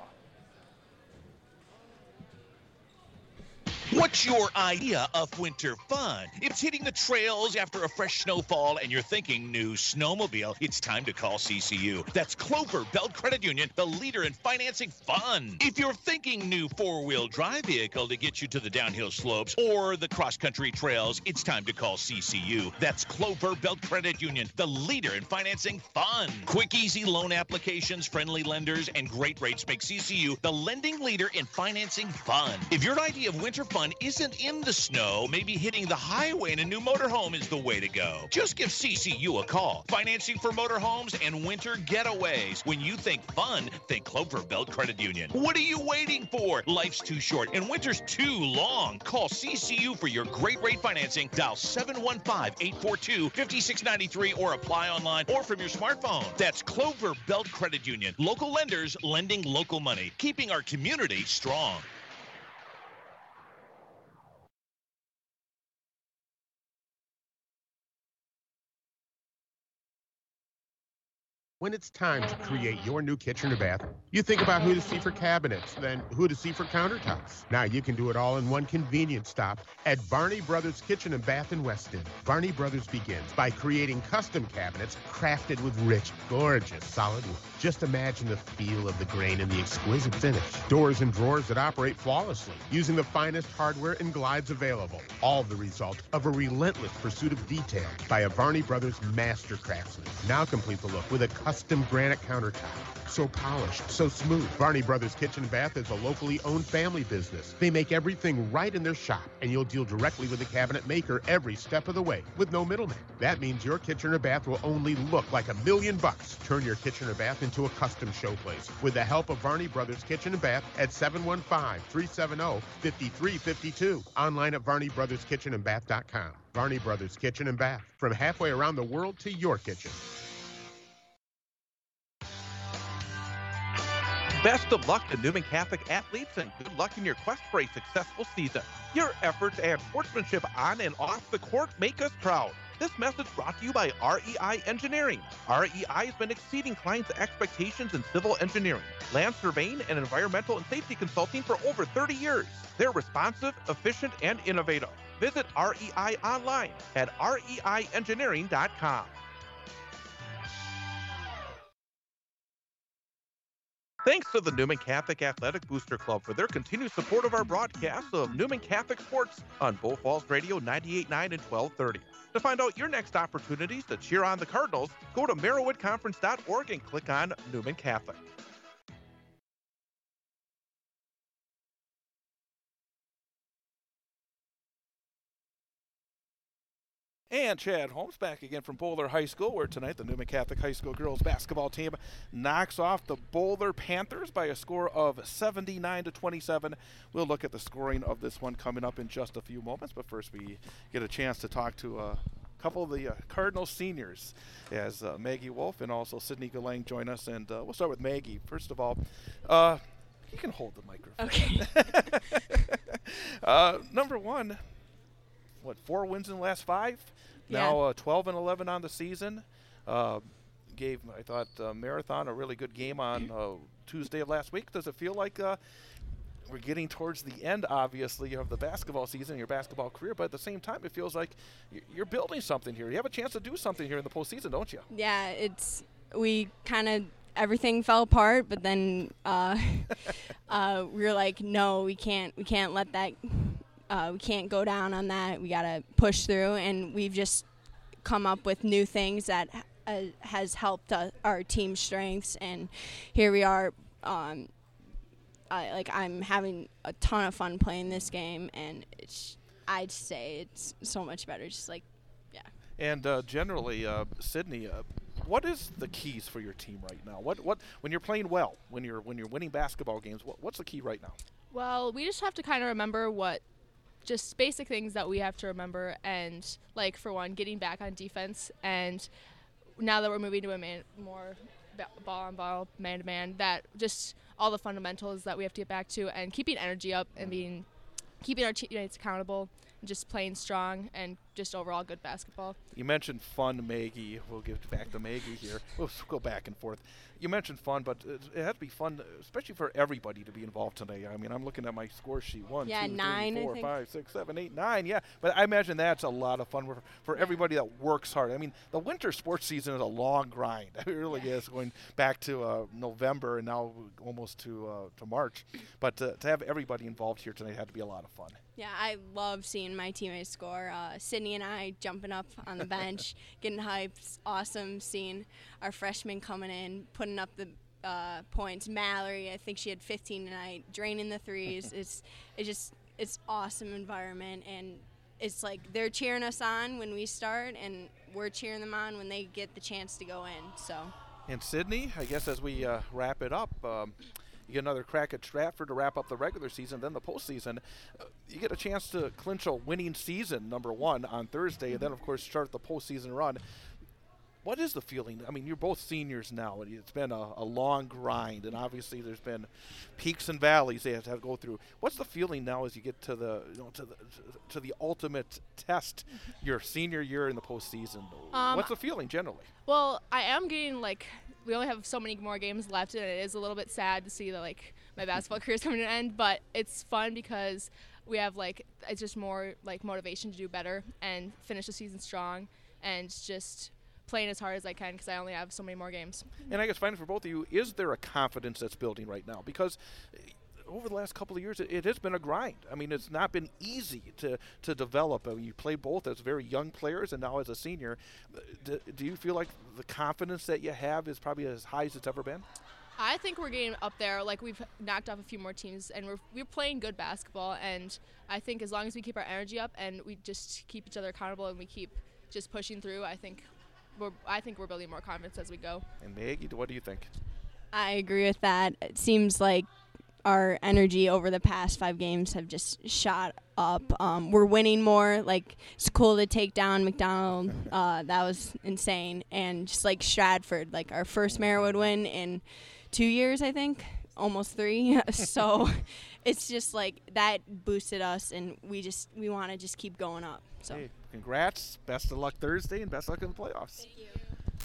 What's your idea of winter fun? It's hitting the trails after a fresh snowfall and you're thinking new snowmobile. It's time to call CCU. That's Clover Belt Credit Union, the leader in financing fun. If you're thinking new four-wheel drive vehicle to get you to the downhill slopes or the cross-country trails, it's time to call CCU. That's Clover Belt Credit Union, the leader in financing fun. Quick, easy loan applications, friendly lenders, and great rates make CCU the lending leader in financing fun. If your idea of winter fun isn't in the snow, maybe hitting the highway in a new motorhome is the way to go. Just give CCU a call. Financing for motorhomes and winter getaways. When you think fun, think Clover Belt Credit Union. What are you waiting for? Life's too short and winter's too long. Call CCU for your great rate financing. Dial 715-842-5693 or apply online or from your smartphone. That's Clover Belt Credit Union. Local lenders lending local money, keeping our community strong. When it's time to create your new kitchen or bath, you think about who to see for cabinets, then who to see for countertops. Now you can do it all in one convenient stop at Varney Brothers Kitchen and Bath in Weston. Varney Brothers begins by creating custom cabinets crafted with rich, gorgeous solid wood. Just imagine the feel of the grain and the exquisite finish. Doors and drawers that operate flawlessly using the finest hardware and glides available. All the result of a relentless pursuit of detail by a Varney Brothers master craftsman. Now complete the look with a custom granite countertop. So polished, so smooth. Varney Brothers Kitchen and Bath is a locally owned family business. They make everything right in their shop, and you'll deal directly with the cabinet maker every step of the way with no middleman. That means your kitchen or bath will only look like $1 million. Turn your kitchen or bath into a custom showplace with the help of Varney Brothers Kitchen and Bath at 715-370-5352. Online at VarneyBrothersKitchenandBath.com. Varney Brothers Kitchen and Bath. From halfway around the world to your kitchen. Best of luck to Newman Catholic athletes and good luck in your quest for a successful season. Your efforts and sportsmanship on and off the court make us proud. This message brought to you by REI Engineering. REI has been exceeding clients' expectations in civil engineering, land surveying, and environmental and safety consulting for over 30 years. They're responsive, efficient, and innovative. Visit REI online at reiengineering.com. Thanks to the Newman Catholic Athletic Booster Club for their continued support of our broadcasts of Newman Catholic Sports on Bull Falls Radio 98.9 and 1230. To find out your next opportunities to cheer on the Cardinals, go to merrillwoodconference.org and click on Newman Catholic. And Chad Holmes back again from Boulder High School, where tonight the Newman Catholic High School girls basketball team knocks off the Boulder Panthers by a score of 79-27. We'll look at the scoring of this one coming up in just a few moments, but first we get a chance to talk to a couple of the Cardinal seniors as Maggie Wolf and also Sydney Galang join us. And we'll start with Maggie. First of all, you can hold the microphone. Okay. Number one, 4 wins in the last 5? Now 12-11 on the season. Gave, I thought, Marathon a really good game on Tuesday of last week. Does it feel like we're getting towards the end, obviously, of the basketball season, your basketball career, but at the same time, it feels like you're building something here. You have a chance to do something here in the postseason, don't you? Yeah, we kind of, everything fell apart, but then we were like, no, we can't let that. We can't go down on that. We got to push through, and we've just come up with new things that has helped our team's strengths, and here we are. I'm having a ton of fun playing this game, and I'd say it's so much better. Just like, yeah. And generally, Sydney, what is the keys for your team right now? What when you're playing well, when you're winning basketball games, what's the key right now? Well, we just have to kind of remember just basic things that we have to remember, and like for one, getting back on defense, and now that we're moving to a more ball on ball, man to man, that just all the fundamentals that we have to get back to, and keeping energy up and keeping our teammates accountable, and just playing strong and just overall good basketball. You mentioned fun, Maggie. We'll give it back to Maggie here. We'll go back and forth. You mentioned fun, but it has to be fun, especially for everybody to be involved today. I mean, I'm looking at my score sheet. 1, 2, 3, 4, 5, 6, 7, 8, 9. Yeah, but I imagine that's a lot of fun for everybody that works hard. I mean, the winter sports season is a long grind. It really is, going back to November and now almost to March. But to have everybody involved here tonight had to be a lot of fun. Yeah, I love seeing my teammates score. Sydney and I jumping up on the bench, getting hyped. It's awesome seeing our freshmen coming in, putting up the points. Mallory, I think she had 15 tonight, draining the threes. It's awesome environment, and it's like they're cheering us on when we start, and we're cheering them on when they get the chance to go in. So. And Sydney, I guess as we wrap it up. You get another crack at Stratford to wrap up the regular season, then the postseason. You get a chance to clinch a winning season, number one, on Thursday, and then, of course, start the postseason run. What is the feeling? I mean, you're both seniors now, and it's been a long grind, and obviously there's been peaks and valleys they have to go through. What's the feeling now as you get to the to the ultimate test, your senior year in the postseason? What's the feeling generally? Well, I am getting we only have so many more games left, and it is a little bit sad to see that my basketball career is coming to an end, but it's fun because we have it's just more motivation to do better and finish the season strong, and just playing as hard as I can because I only have so many more games. And I guess finally for both of you, is there a confidence that's building right now? Because over the last couple of years, it has been a grind. I mean, it's not been easy to develop. I mean, you play both as very young players and now as a senior. Do you feel like the confidence that you have is probably as high as it's ever been? I think we're getting up there. We've knocked off a few more teams, and we're playing good basketball. And I think as long as we keep our energy up and we just keep each other accountable and we keep just pushing through, I think we're building more confidence as we go. And Maggie, what do you think? I agree with that. It seems like our energy over the past 5 games have just shot up. We're winning more. It's cool to take down McDonald. That was insane. And just Stratford, our first Merrillwood win in 2 years, I think, almost 3. So it's just that boosted us, and we want to just keep going up. So hey, congrats. Best of luck Thursday, and best of luck in the playoffs. Thank you.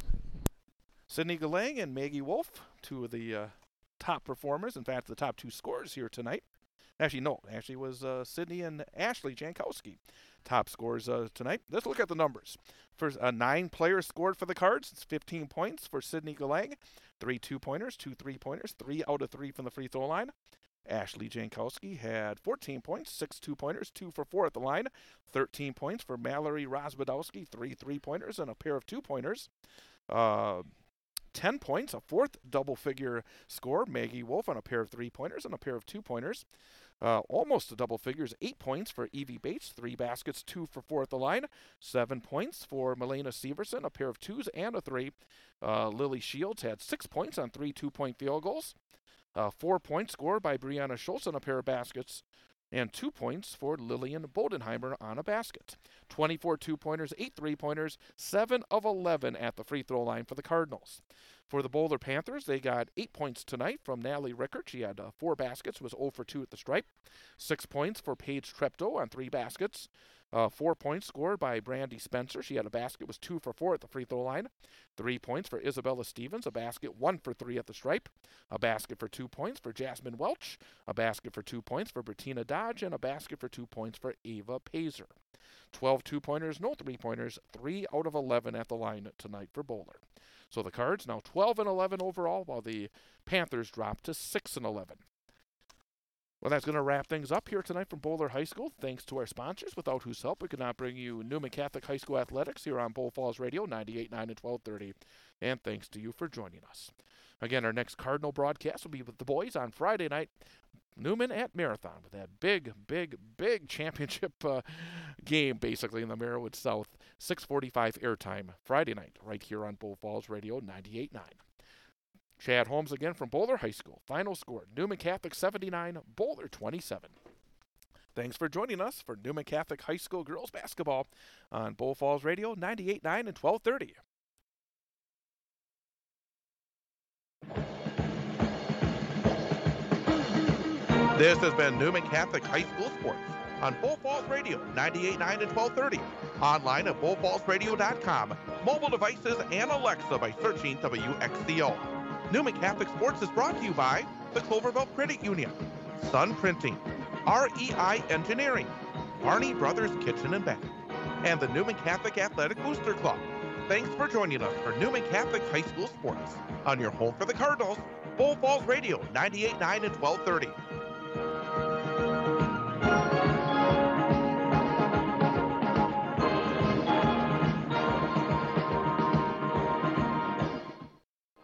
Sydney Galang and Maggie Wolf, two of the top performers, in fact, the top 2 scorers here tonight Actually, no. Actually, it was Sydney and Ashley Jankowski top scores tonight. Let's look at the numbers. First, 9 players scored for the Cards. It's 15 points for Sydney Galang. 3 2-pointers, 2 3-pointers, 3 out of 3 from the free throw line. Ashley Jankowski had 14 points, 6 2-pointers, 2 for 4 at the line. 13 points for Mallory Rozbadowski, 3 3-pointers and a pair of 2-pointers. 10 points, a fourth double-figure score. Maggie Wolf on a pair of 3-pointers and a pair of 2-pointers. Almost a double figures, 8 points for Evie Bates, 3 baskets, 2 for 4 at the line. 7 points for Melena Severson, a pair of 2s and a 3. Lily Shields had 6 points on 3 2-point field goals. 4 points scored by Brianna Schultz on a pair of baskets. And 2 points for Lillian Bodenheimer on a basket. 24 2-pointers, 8 3-pointers, 7 of 11 at the free throw line for the Cardinals. For the Boulder Panthers, they got 8 points tonight from Natalie Rickert. She had 4 baskets, was 0 for 2 at the stripe. 6 points for Paige Treptow on 3 baskets. 4 points scored by Brandy Spencer. She had a basket, was 2 for 4 at the free throw line. 3 points for Isabella Stevens, a basket, 1 for 3 at the stripe. A basket for 2 points for Jasmine Welch. A basket for 2 points for Bettina Dodge. And a basket for 2 points for Ava Pazer. 12 2-pointers, no 3-pointers, 3 out of 11 at the line tonight for Boulder. So the Cards now 12 and 11 overall, while the Panthers drop to 6 and 11. Well, that's going to wrap things up here tonight from Boulder High School. Thanks to our sponsors, without whose help we could not bring you Newman Catholic High School athletics here on Bull Falls Radio, 98.9 and 1230. And thanks to you for joining us. Again, our next Cardinal broadcast will be with the boys on Friday night, Newman at Marathon, with that big championship game, basically, in the Merriwood South. 6:45 airtime Friday night, right here on Bull Falls Radio, 98.9. Chad Holmes again from Boulder High School. Final score, Newman Catholic 79, Boulder 27. Thanks for joining us for Newman Catholic High School girls basketball on Bull Falls Radio, 98.9 and 1230. This has been Newman Catholic High School Sports on Bull Falls Radio, 98.9 and 1230. Online at bullfallsradio.com. Mobile devices and Alexa by searching WXCO. Newman Catholic Sports is brought to you by the Cloverville Credit Union, Sun Printing, REI Engineering, Barney Brothers Kitchen and Bath, and the Newman Catholic Athletic Booster Club. Thanks for joining us for Newman Catholic High School Sports on your home for the Cardinals, Bull Falls Radio, 98.9 and 1230.